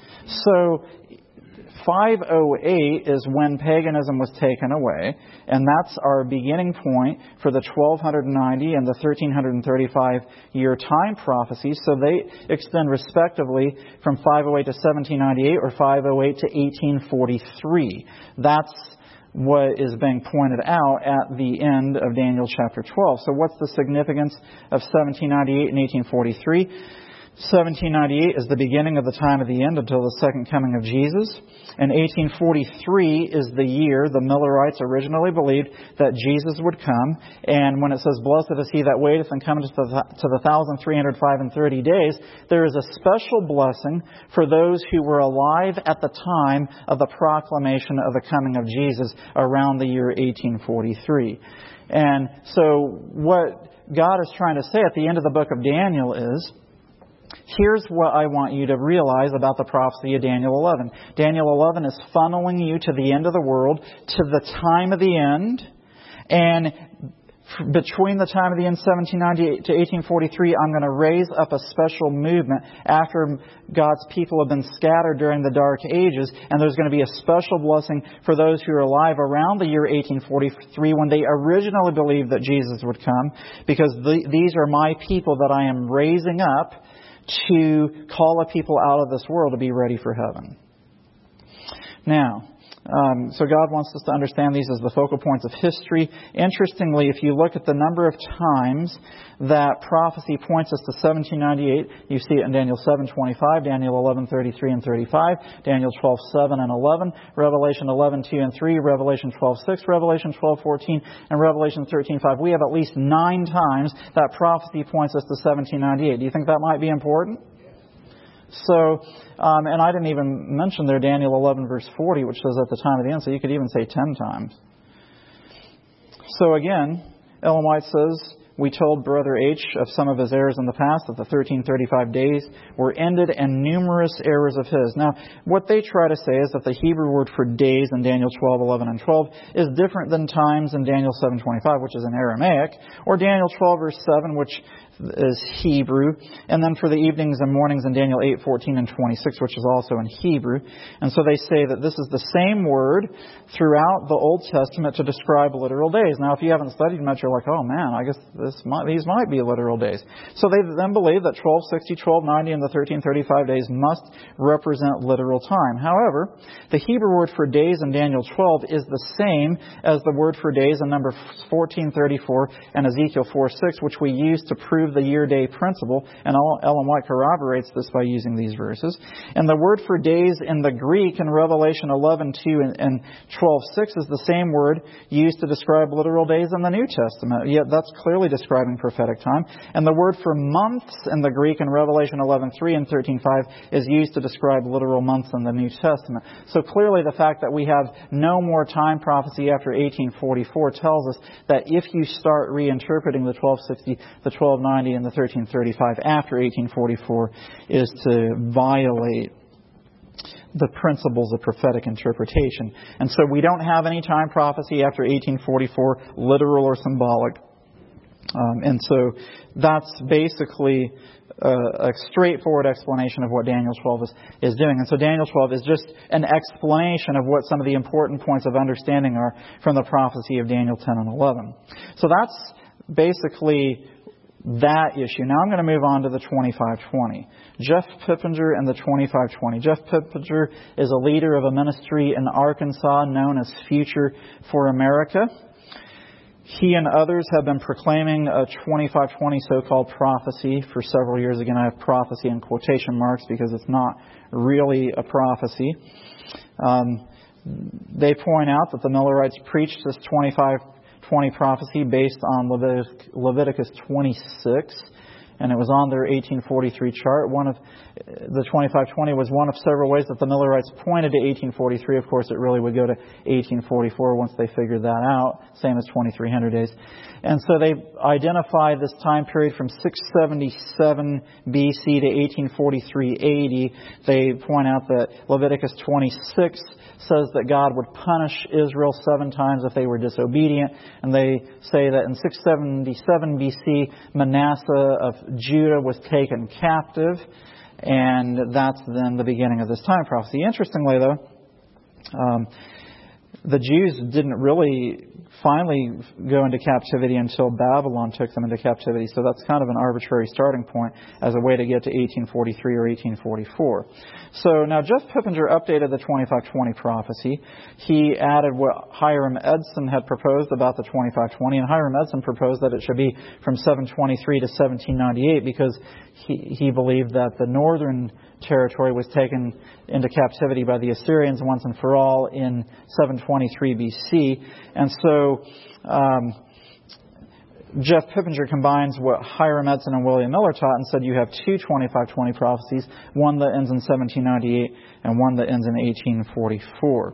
So five oh eight is when paganism was taken away, and that's our beginning point for the twelve ninety and the thirteen thirty-five year time prophecies. So they extend respectively from five oh eight to seventeen ninety-eight, or five oh eight to eighteen forty-three. That's what is being pointed out at the end of Daniel chapter twelve. So what's the significance of seventeen ninety-eight and eighteen forty-three? seventeen ninety-eight is the beginning of the time of the end until the second coming of Jesus. And eighteen forty-three is the year the Millerites originally believed that Jesus would come. And when it says, "Blessed is he that waiteth and cometh to the, to the one thousand three hundred five and thirty days, there is a special blessing for those who were alive at the time of the proclamation of the coming of Jesus around the year eighteen forty-three. And so what God is trying to say at the end of the book of Daniel is, here's what I want you to realize about the prophecy of Daniel eleven. Daniel eleven is funneling you to the end of the world, to the time of the end. And between the time of the end, seventeen ninety-eight to eighteen forty-three, I'm going to raise up a special movement after God's people have been scattered during the Dark Ages. And there's going to be a special blessing for those who are alive around the year eighteen forty-three, when they originally believed that Jesus would come, because the, these are my people that I am raising up to call a people out of this world to be ready for heaven. Now, um, so God wants us to understand these as the focal points of history. Interestingly, if you look at the number of times that prophecy points us to seventeen ninety-eight, you see it in Daniel seven twenty-five, Daniel eleven thirty-three and thirty-five, Daniel twelve seven and eleven, Revelation eleven two and three, Revelation twelve six, Revelation twelve fourteen, and Revelation thirteen five. We have at least nine times that prophecy points us to seventeen ninety-eight. Do you think that might be important? So, um, and I didn't even mention there Daniel eleven verse forty, which says at the time of the end, so you could even say ten times. So again, Ellen White says, "We told Brother H of some of his errors in the past, that the thirteen thirty-five days were ended, and numerous errors of his." Now, what they try to say is that the Hebrew word for days in Daniel twelve, eleven, and twelve is different than times in Daniel seven twenty-five, which is in Aramaic, or Daniel twelve verse seven, which is Hebrew, and then for the evenings and mornings in Daniel eight, fourteen, and twenty-six, which is also in Hebrew. And so they say that this is the same word throughout the Old Testament to describe literal days. Now, if you haven't studied much, you're like, oh man, I guess this might, these might be literal days. So they then believe that twelve sixty, twelve ninety, and the thirteen thirty-five days must represent literal time. However, the Hebrew word for days in Daniel twelve is the same as the word for days in number fourteen thirty-four and Ezekiel four six, which we use to prove remove the year-day principle, and Ellen White corroborates this by using these verses. And the word for days in the Greek in Revelation eleven two and twelve six is the same word used to describe literal days in the New Testament. Yet that's clearly describing prophetic time. And the word for months in the Greek in Revelation eleven three and thirteen five is used to describe literal months in the New Testament. So clearly the fact that we have no more time prophecy after eighteen forty-four tells us that if you start reinterpreting the twelve sixty, the twelve ninety, and the thirteen thirty-five after eighteen forty-four is to violate the principles of prophetic interpretation. And so we don't have any time prophecy after eighteen forty-four, literal or symbolic. Um, and so that's basically Uh, a straightforward explanation of what Daniel twelve is, is doing. And so Daniel twelve is just an explanation of what some of the important points of understanding are from the prophecy of Daniel ten and eleven. So that's basically that issue. Now I'm going to move on to the twenty-five twenty. Jeff Pippinger and the twenty-five twenty. Jeff Pippinger is a leader of a ministry in Arkansas known as Future for America. He and others have been proclaiming a twenty-five twenty so-called prophecy for several years. Again, I have prophecy in quotation marks because it's not really a prophecy. Um, they point out that the Millerites preached this twenty-five twenty prophecy based on Leviticus, Leviticus twenty-six, and it was on their eighteen forty-three chart. One of the twenty-five twenty was one of several ways that the Millerites pointed to eighteen forty-three. Of course, it really would go to eighteen forty-four once they figured that out, same as twenty-three hundred days. And so they identify this time period from six seventy-seven B C to eighteen forty-three A D. They point out that Leviticus twenty-six says that God would punish Israel seven times if they were disobedient. And they say that in six seventy-seven B C, Manasseh of Judah was taken captive. And that's then the beginning of this time prophecy. Interestingly, though, um, the Jews didn't really finally go into captivity until Babylon took them into captivity. So that's kind of an arbitrary starting point as a way to get to eighteen forty-three or eighteen forty-four. So now Jeff Pippinger updated the twenty-five twenty prophecy. He added what Hiram Edson had proposed about the twenty-five twenty. And Hiram Edson proposed that it should be from seven twenty-three to seventeen ninety-eight because he, he believed that the northern territory was taken into captivity by the Assyrians once and for all in seven twenty-three B C. And so um, Jeff Pippinger combines what Hiram Edson and William Miller taught and said you have two twenty-five twenty prophecies, one that ends in seventeen ninety-eight and one that ends in eighteen forty-four.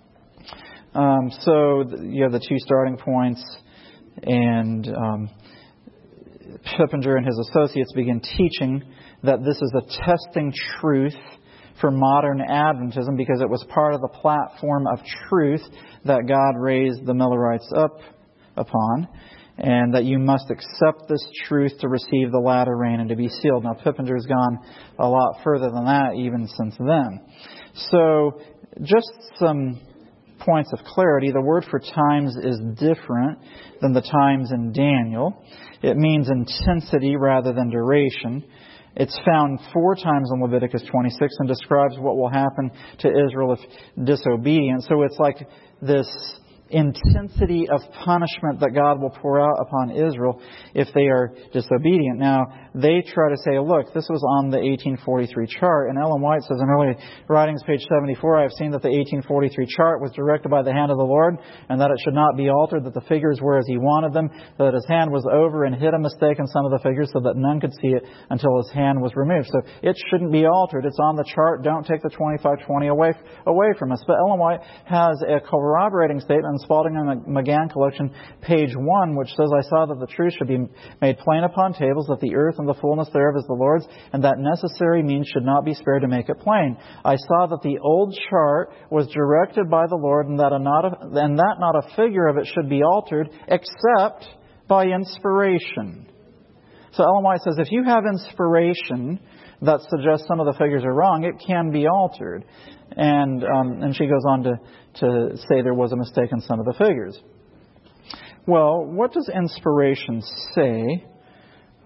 Um, so you have the two starting points, and um, Pippinger and his associates begin teaching that this is a testing truth for modern Adventism because it was part of the platform of truth that God raised the Millerites up upon, and that you must accept this truth to receive the latter rain and to be sealed. Now, Pippinger's gone a lot further than that even since then. So, just some points of clarity. The word for times is different than the times in Daniel. It means intensity rather than duration. It's found four times in Leviticus twenty-six and describes what will happen to Israel if disobedient. So it's like this intensity of punishment that God will pour out upon Israel if they are disobedient. Now, they try to say, look, this was on the eighteen forty-three chart. And Ellen White says in early writings, page seventy-four, I have seen that the eighteen forty-three chart was directed by the hand of the Lord and that it should not be altered, that the figures were as He wanted them, that His hand was over and hid a mistake in some of the figures so that none could see it until His hand was removed. So it shouldn't be altered. It's on the chart. Don't take the twenty-five twenty away, away from us. But Ellen White has a corroborating statement in Spalding and McGann collection, page one, which says, I saw that the truth should be made plain upon tables, that the earth and the fullness thereof is the Lord's, and that necessary means should not be spared to make it plain. I saw that the old chart was directed by the Lord, and that, a not a, and that not a figure of it should be altered, except by inspiration. So Ellen White says, if you have inspiration that suggests some of the figures are wrong, it can be altered. And um, and she goes on to, to say there was a mistake in some of the figures. Well, what does inspiration say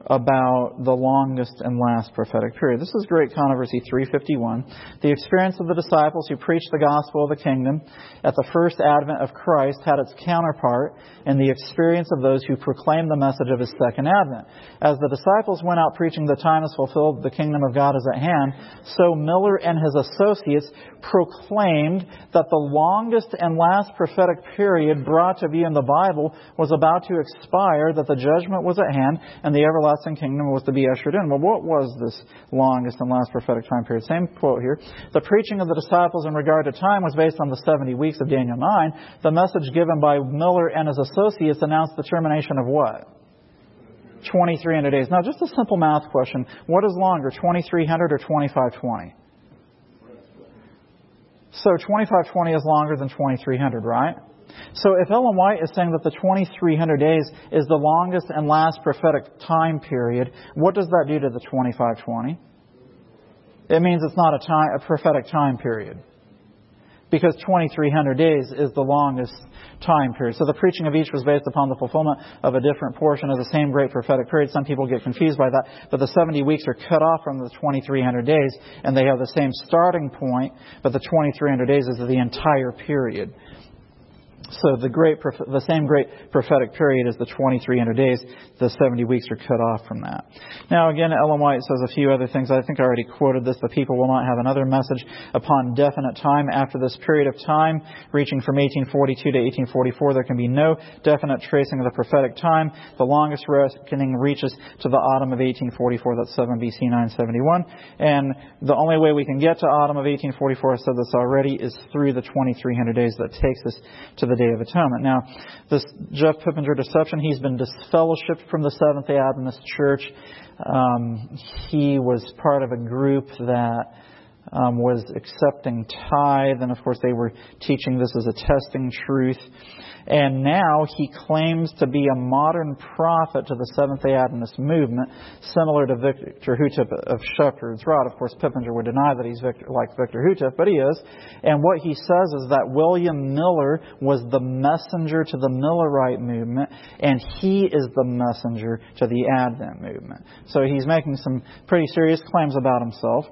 about the longest and last prophetic period. This is Great Controversy three fifty-one. The experience of the disciples who preached the gospel of the kingdom at the first advent of Christ had its counterpart in the experience of those who proclaimed the message of His second advent. As the disciples went out preaching the time is fulfilled, the kingdom of God is at hand, so Miller and his associates proclaimed that the longest and last prophetic period brought to view in the Bible was about to expire, that the judgment was at hand, and the everlasting kingdom was to be ushered in. Well, what was this longest and last prophetic time period? Same quote here. The preaching of the disciples in regard to time was based on the seventy weeks of Daniel nine. The message given by Miller and his associates announced the termination of what? twenty-three hundred days. Now, just a simple math question. What is longer, twenty-three hundred or twenty-five twenty? So twenty-five twenty is longer than twenty-three hundred, right? So if Ellen White is saying that the twenty-three hundred days is the longest and last prophetic time period, what does that do to the twenty-five twenty? It means it's not a, time, a prophetic time period. Because twenty-three hundred days is the longest time period. So the preaching of each was based upon the fulfillment of a different portion of the same great prophetic period. Some people get confused by that. But the seventy weeks are cut off from the twenty-three hundred days, and they have the same starting point, but the twenty-three hundred days is the entire period. So the great, the same great prophetic period is the twenty-three hundred days. The seventy weeks are cut off from that. Now again, Ellen White says a few other things. I think I already quoted this. The people will not have another message upon definite time. After this period of time, reaching from eighteen forty-two to eighteen forty-four, there can be no definite tracing of the prophetic time. The longest reckoning reaches to the autumn of eighteen forty-four. That's seven B C nine seventy-one. And the only way we can get to autumn of eighteen forty-four, I said this already, is through the twenty-three hundred days that takes us to the Day of Atonement. Now, this Jeff Pippinger deception, he's been disfellowshipped from the Seventh-day Adventist Church. Um, he was part of a group that um, was accepting tithe, and of course they were teaching this as a testing truth. And now he claims to be a modern prophet to the Seventh-day Adventist movement, similar to Victor Houteff of Shepherd's Rod. Of course, Pippinger would deny that he's Victor, like Victor Houteff, but he is. And what he says is that William Miller was the messenger to the Millerite movement, and he is the messenger to the Advent movement. So he's making some pretty serious claims about himself.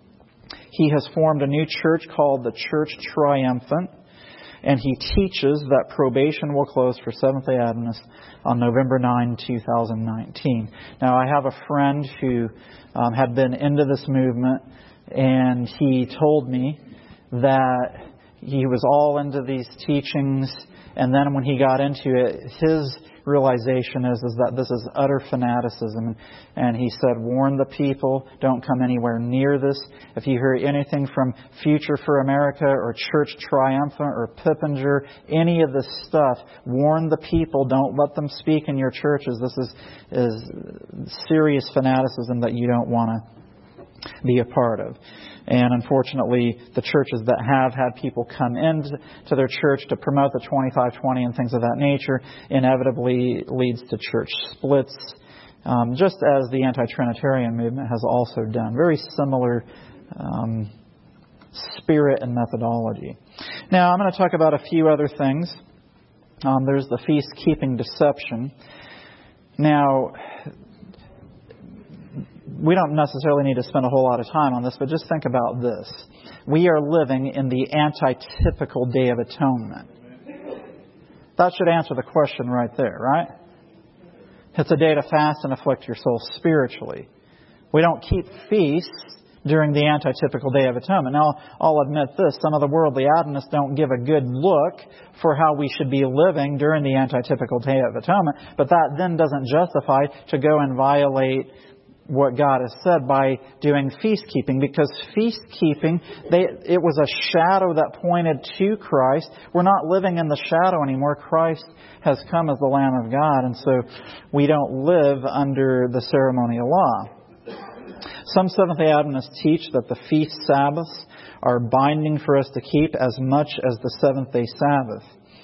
He has formed a new church called the Church Triumphant. And he teaches that probation will close for Seventh-day Adventists on November ninth, two thousand nineteen. Now, I have a friend who um, had been into this movement, and he told me that he was all into these teachings, and then when he got into it, his realization is, is that this is utter fanaticism. And he said, warn the people, don't come anywhere near this. If you hear anything from Future for America or Church Triumphant or Pippinger, any of this stuff, warn the people, don't let them speak in your churches. This is, is serious fanaticism that you don't want to be a part of. And unfortunately, the churches that have had people come into to their church to promote the twenty-five twenty and things of that nature inevitably leads to church splits, um, just as the anti-Trinitarian movement has also done. Very similar um, spirit and methodology. Now, I'm going to talk about a few other things. Um, there's the feast-keeping deception. Now, we don't necessarily need to spend a whole lot of time on this, but just think about this. We are living in the anti-typical Day of Atonement. That should answer the question right there, right? It's a day to fast and afflict your soul spiritually. We don't keep feasts during the anti-typical Day of Atonement. Now, I'll admit this. Some of the worldly Adventists don't give a good look for how we should be living during the anti-typical Day of Atonement, but that then doesn't justify to go and violate what God has said by doing feast-keeping, because feast-keeping, they, it was a shadow that pointed to Christ. We're not living in the shadow anymore. Christ has come as the Lamb of God, and so we don't live under the ceremonial law. Some Seventh-day Adventists teach that the feast Sabbaths are binding for us to keep as much as the seventh-day Sabbath.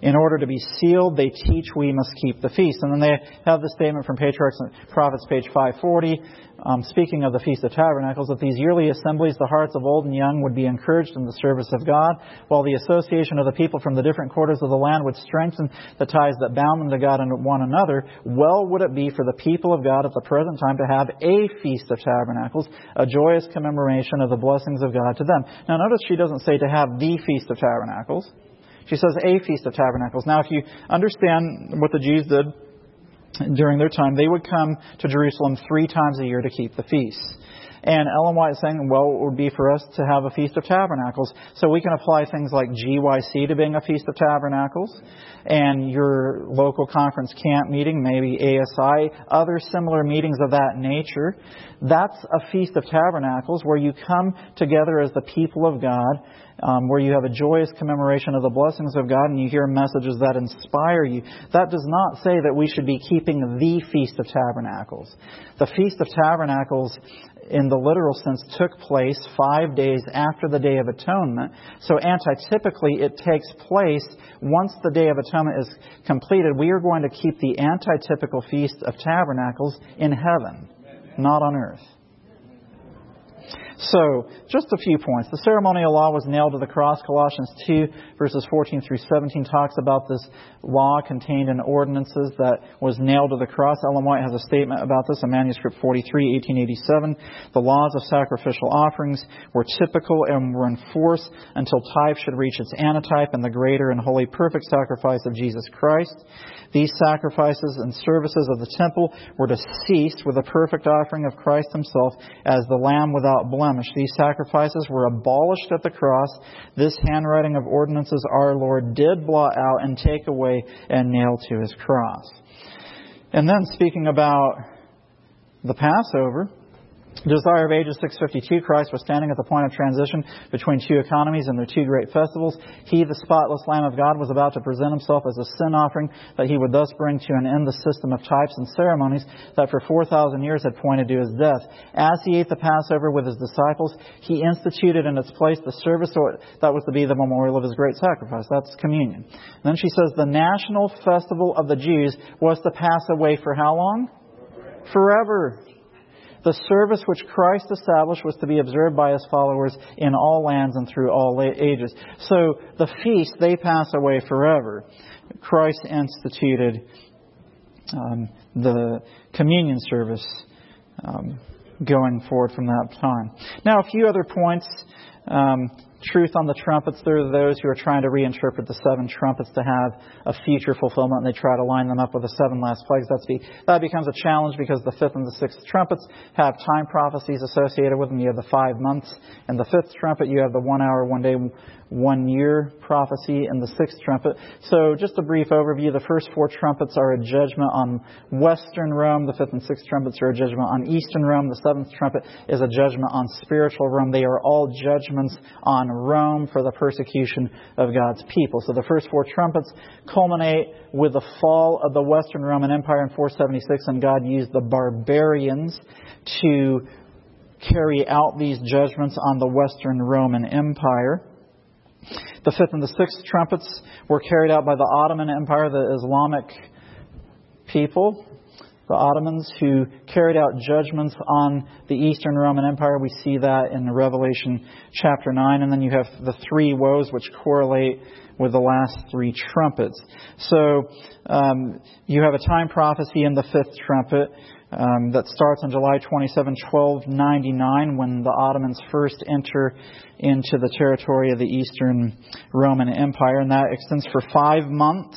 In order to be sealed, they teach we must keep the feast. And then they have the statement from Patriarchs and Prophets, page five forty, um, speaking of the Feast of Tabernacles, that these yearly assemblies, the hearts of old and young would be encouraged in the service of God, while the association of the people from the different quarters of the land would strengthen the ties that bound them to God and one another. Well would it be for the people of God at the present time to have a Feast of Tabernacles, a joyous commemoration of the blessings of God to them. Now notice she doesn't say to have the Feast of Tabernacles. She says a Feast of Tabernacles. Now if you understand what the Jews did during their time, they would come to Jerusalem three times a year to keep the feasts. And Ellen White is saying, well, it would be for us to have a Feast of Tabernacles. So we can apply things like G Y C to being a Feast of Tabernacles, and your local conference camp meeting, maybe A S I, other similar meetings of that nature. That's a Feast of Tabernacles where you come together as the people of God, um, where you have a joyous commemoration of the blessings of God, and you hear messages that inspire you. That does not say that we should be keeping the Feast of Tabernacles. The Feast of Tabernacles, in the literal sense, took place five days after the Day of Atonement. So antitypically, it takes place once the Day of Atonement is completed. We are going to keep the antitypical Feast of Tabernacles in heaven, not on earth. So, just a few points. The ceremonial law was nailed to the cross. Colossians two, verses fourteen through seventeen talks about this law contained in ordinances that was nailed to the cross. Ellen White has a statement about this in manuscript forty-three, eighteen eighty-seven. The laws of sacrificial offerings were typical and were in force until type should reach its antitype in the greater and holy perfect sacrifice of Jesus Christ. These sacrifices and services of the temple were to cease with the perfect offering of Christ Himself as the Lamb without blemish. These sacrifices were abolished at the cross. This handwriting of ordinances our Lord did blot out and take away and nail to His cross. And then speaking about the Passover, Desire of Ages six fifty-two, Christ was standing at the point of transition between two economies and their two great festivals. He, the spotless Lamb of God, was about to present Himself as a sin offering that He would thus bring to an end the system of types and ceremonies that for four thousand years had pointed to His death. As He ate the Passover with His disciples, He instituted in its place the service that was to be the memorial of His great sacrifice. That's communion. And then she says the national festival of the Jews was to pass away for how long? Forever. The service which Christ established was to be observed by His followers in all lands and through all ages. So the feast, they pass away forever. Christ instituted um, the communion service um, going forward from that time. Now, a few other points. Um, truth on the trumpets. There are those who are trying to reinterpret the seven trumpets to have a future fulfillment, and they try to line them up with the seven last plagues. That's be, that becomes a challenge because the fifth and the sixth trumpets have time prophecies associated with them. You have the five months and the fifth trumpet. You have the one hour, one day, one year prophecy in the sixth trumpet. So just a brief overview. The first four trumpets are a judgment on Western Rome. The fifth and sixth trumpets are a judgment on Eastern Rome. The seventh trumpet is a judgment on spiritual Rome. They are all judgments on Rome for the persecution of God's people. So the first four trumpets culminate with the fall of the Western Roman Empire in four seventy-six, and God used the barbarians to carry out these judgments on the Western Roman Empire. The fifth and the sixth trumpets were carried out by the Ottoman Empire, the Islamic people, the Ottomans, who carried out judgments on the Eastern Roman Empire. We see that in Revelation chapter nine. And then you have the three woes which correlate with the last three trumpets. So um, you have a time prophecy in the fifth trumpet um, that starts on July twenty-seventh, twelve ninety-nine, when the Ottomans first enter into the territory of the Eastern Roman Empire. And that extends for five months.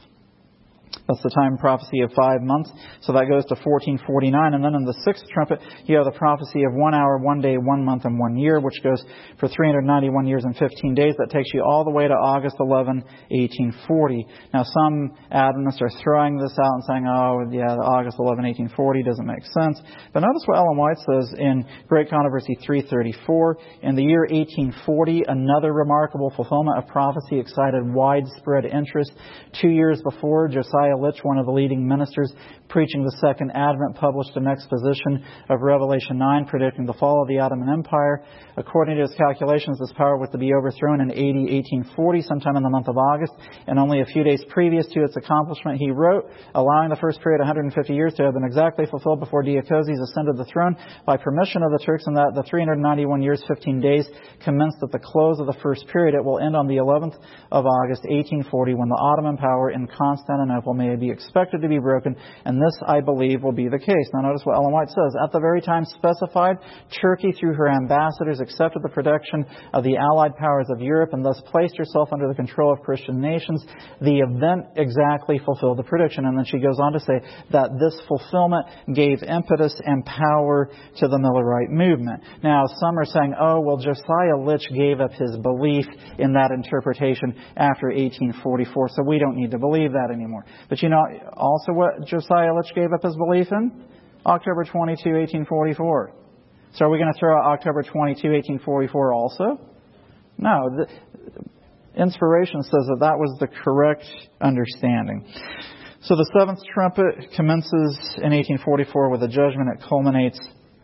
That's the time prophecy of five months. So that goes to fourteen forty-nine. And then in the sixth trumpet, you have the prophecy of one hour, one day, one month, and one year, which goes for three hundred ninety-one years and fifteen days. That takes you all the way to August eleventh, eighteen forty. Now, some Adventists are throwing this out and saying, oh, yeah, August eleventh, eighteen forty doesn't make sense. But notice what Ellen White says in Great Controversy three thirty-four. In the year eighteen forty, another remarkable fulfillment of prophecy excited widespread interest. Two years before, Josiah Litch, one of the leading ministers preaching the Second Advent, published an exposition of Revelation nine predicting the fall of the Ottoman Empire. According to his calculations, this power was to be overthrown in A D eighteen forty, sometime in the month of August, and only a few days previous to its accomplishment, he wrote, allowing the first period, one hundred fifty years, to have been exactly fulfilled before Deacozes ascended the throne by permission of the Turks, and that the three hundred ninety-one years, fifteen days commenced at the close of the first period. It will end on the eleventh of August, eighteen forty, when the Ottoman power in Constantinople may be expected to be broken, and this, I believe, will be the case. Now notice what Ellen White says. At the very time specified, Turkey, through her ambassadors, accepted the protection of the Allied powers of Europe and thus placed herself under the control of Christian nations. The event exactly fulfilled the prediction. And then she goes on to say that this fulfillment gave impetus and power to the Millerite movement. Now, some are saying, oh, well, Josiah Litch gave up his belief in that interpretation after eighteen forty-four, so we don't need to believe that anymore. But you know also what Josiah Litch gave up his belief in? October twenty-second, eighteen forty-four. So are we going to throw out October twenty-second, eighteen forty-four also? No. The inspiration says that that was the correct understanding. So the seventh trumpet commences in eighteen forty-four with a judgment. It culminates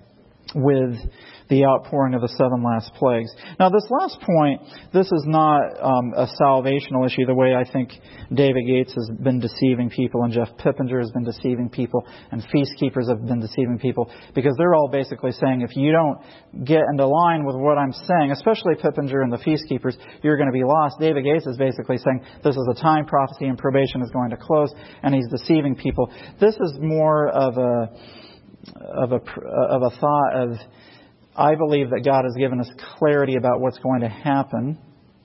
with the outpouring of the seven last plagues. Now, this last point, this is not um, a salvational issue the way I think David Gates has been deceiving people and Jeff Pippinger has been deceiving people and Feast Keepers have been deceiving people, because they're all basically saying if you don't get into line with what I'm saying, especially Pippinger and the Feast Keepers, you're going to be lost. David Gates is basically saying this is a time prophecy and probation is going to close, and he's deceiving people. This is more of a of a of a thought of, I believe that God has given us clarity about what's going to happen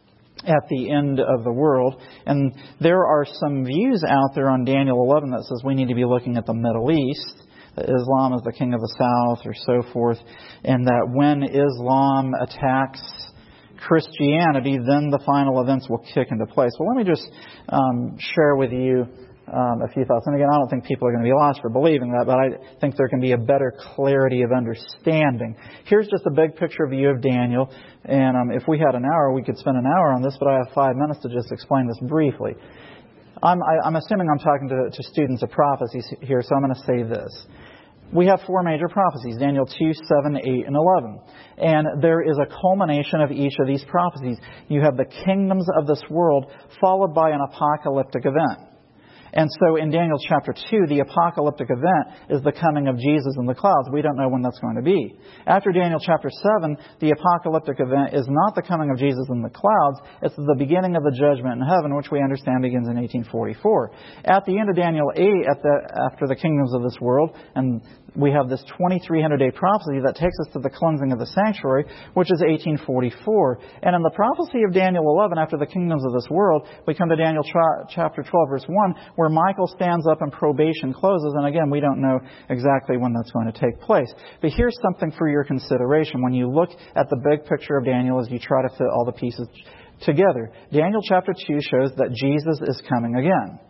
at the end of the world. And there are some views out there on Daniel eleven that says we need to be looking at the Middle East. That Islam is the king of the South or so forth. And that when Islam attacks Christianity, then the final events will kick into place. Well, let me just um, share with you Um, a few thoughts. And again, I don't think people are going to be lost for believing that, but I think there can be a better clarity of understanding. Here's just a big picture view of Daniel. And um, if we had an hour, we could spend an hour on this, but I have five minutes to just explain this briefly. I'm, I, I'm assuming I'm talking to, to students of prophecy here, so I'm going to say this. We have four major prophecies, Daniel two, seven, eight, and eleven. And there is a culmination of each of these prophecies. You have the kingdoms of this world followed by an apocalyptic event. And so in Daniel chapter two, the apocalyptic event is the coming of Jesus in the clouds. We don't know when that's going to be. After Daniel chapter seven, the apocalyptic event is not the coming of Jesus in the clouds. It's the beginning of the judgment in heaven, which we understand begins in eighteen forty-four. At the end of Daniel eight, at the, after the kingdoms of this world, and we have this twenty-three hundred day prophecy that takes us to the cleansing of the sanctuary, which is eighteen forty-four. And in the prophecy of Daniel eleven, after the kingdoms of this world, we come to Daniel tra- chapter twelve, verse one, where Michael stands up and probation closes. And again, we don't know exactly when that's going to take place. But here's something for your consideration when you look at the big picture of Daniel as you try to fit all the pieces together. Daniel chapter two shows that Jesus is coming again.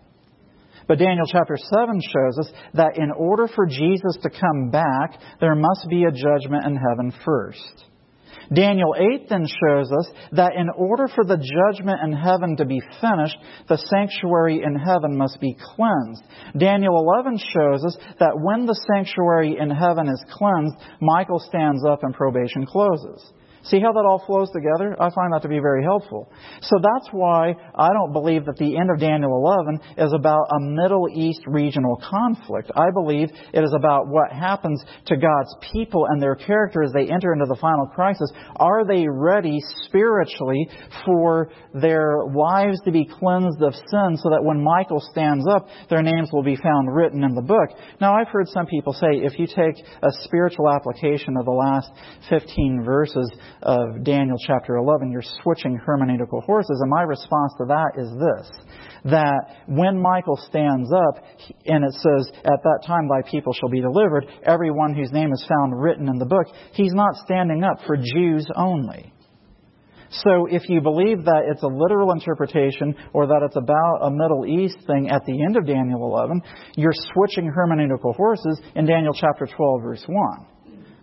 But Daniel chapter seven shows us that in order for Jesus to come back, there must be a judgment in heaven first. Daniel eight then shows us that in order for the judgment in heaven to be finished, the sanctuary in heaven must be cleansed. Daniel eleven shows us that when the sanctuary in heaven is cleansed, Michael stands up and probation closes. See how that all flows together? I find that to be very helpful. So that's why I don't believe that the end of Daniel eleven is about a Middle East regional conflict. I believe it is about what happens to God's people and their character as they enter into the final crisis. Are they ready spiritually for their lives to be cleansed of sin so that when Michael stands up, their names will be found written in the book? Now, I've heard some people say if you take a spiritual application of the last fifteen verses of Daniel chapter eleven, you're switching hermeneutical horses. And my response to that is this, that when Michael stands up and it says, at that time thy people shall be delivered, everyone whose name is found written in the book, he's not standing up for Jews only. So if you believe that it's a literal interpretation or that it's about a Middle East thing at the end of Daniel eleven, you're switching hermeneutical horses in Daniel chapter twelve, verse one.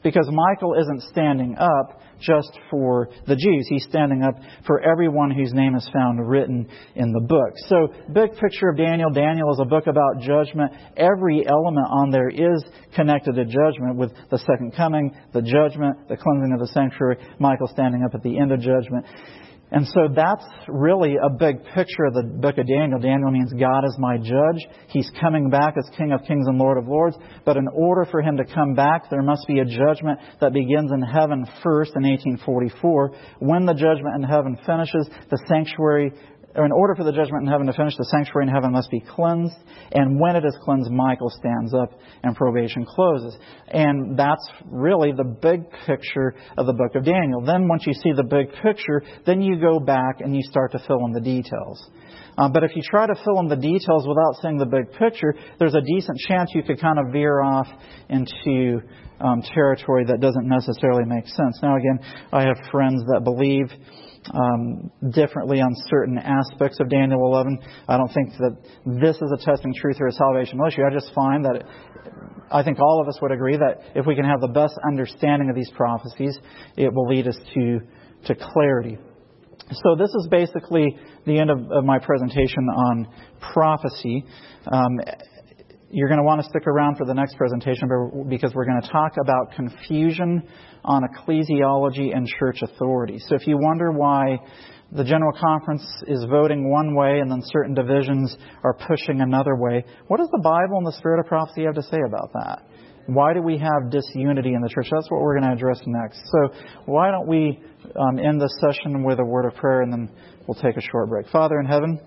because Michael isn't standing up just for the Jews. He's standing up for everyone whose name is found written in the book. So, big picture of Daniel. Daniel is a book about judgment. Every element on there is connected to judgment, with the second coming, the judgment, the cleansing of the sanctuary, Michael standing up at the end of judgment. And so that's really a big picture of the book of Daniel. Daniel means God is my judge. He's coming back as King of Kings and Lord of Lords. But in order for Him to come back, there must be a judgment that begins in heaven first in eighteen forty-four. When the judgment in heaven finishes, the sanctuary, or in order for the judgment in heaven to finish, the sanctuary in heaven must be cleansed. And when it is cleansed, Michael stands up and probation closes. And that's really the big picture of the book of Daniel. Then once you see the big picture, then you go back and you start to fill in the details. Uh, but if you try to fill in the details without seeing the big picture, there's a decent chance you could kind of veer off into um, territory that doesn't necessarily make sense. Now again, I have friends that believe Um, differently on certain aspects of Daniel eleven. I don't think that this is a testing truth or a salvational issue. I just find that it, I think all of us would agree that if we can have the best understanding of these prophecies, it will lead us to, to clarity. So this is basically the end of, of my presentation on prophecy. Um, You're going to want to stick around for the next presentation because we're going to talk about confusion on ecclesiology and church authority. So if you wonder why the General Conference is voting one way and then certain divisions are pushing another way, what does the Bible and the Spirit of prophecy have to say about that? Why do we have disunity in the church? That's what we're going to address next. So why don't we um, end this session with a word of prayer, and then we'll take a short break. Father in heaven,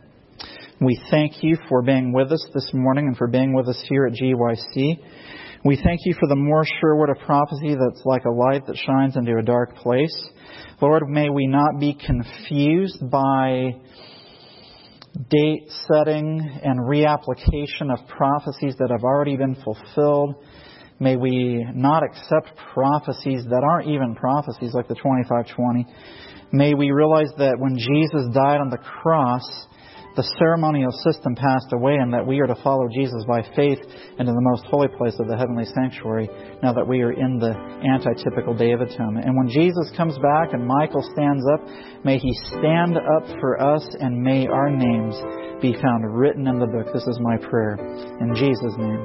we thank You for being with us this morning and for being with us here at G Y C. We thank You for the more sure word of prophecy that's like a light that shines into a dark place. Lord, may we not be confused by date setting and reapplication of prophecies that have already been fulfilled. May we not accept prophecies that aren't even prophecies, like the twenty-five twenty. May we realize that when Jesus died on the cross, the ceremonial system passed away, and that we are to follow Jesus by faith into the most holy place of the heavenly sanctuary, now that we are in the anti-typical Day of Atonement. And when Jesus comes back and Michael stands up, may He stand up for us, and may our names be found written in the book. This is my prayer. In Jesus' name,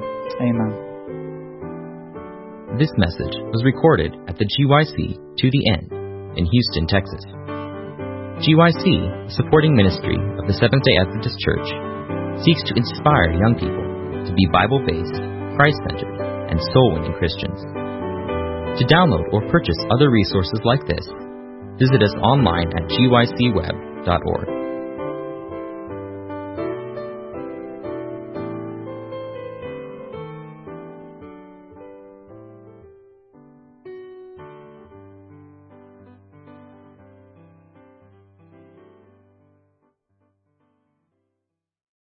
amen. This message was recorded at the G Y C To the End in Houston, Texas. G Y C, supporting ministry of the Seventh-day Adventist Church, seeks to inspire young people to be Bible-based, Christ-centered, and soul-winning Christians. To download or purchase other resources like this, visit us online at G Y C web dot org.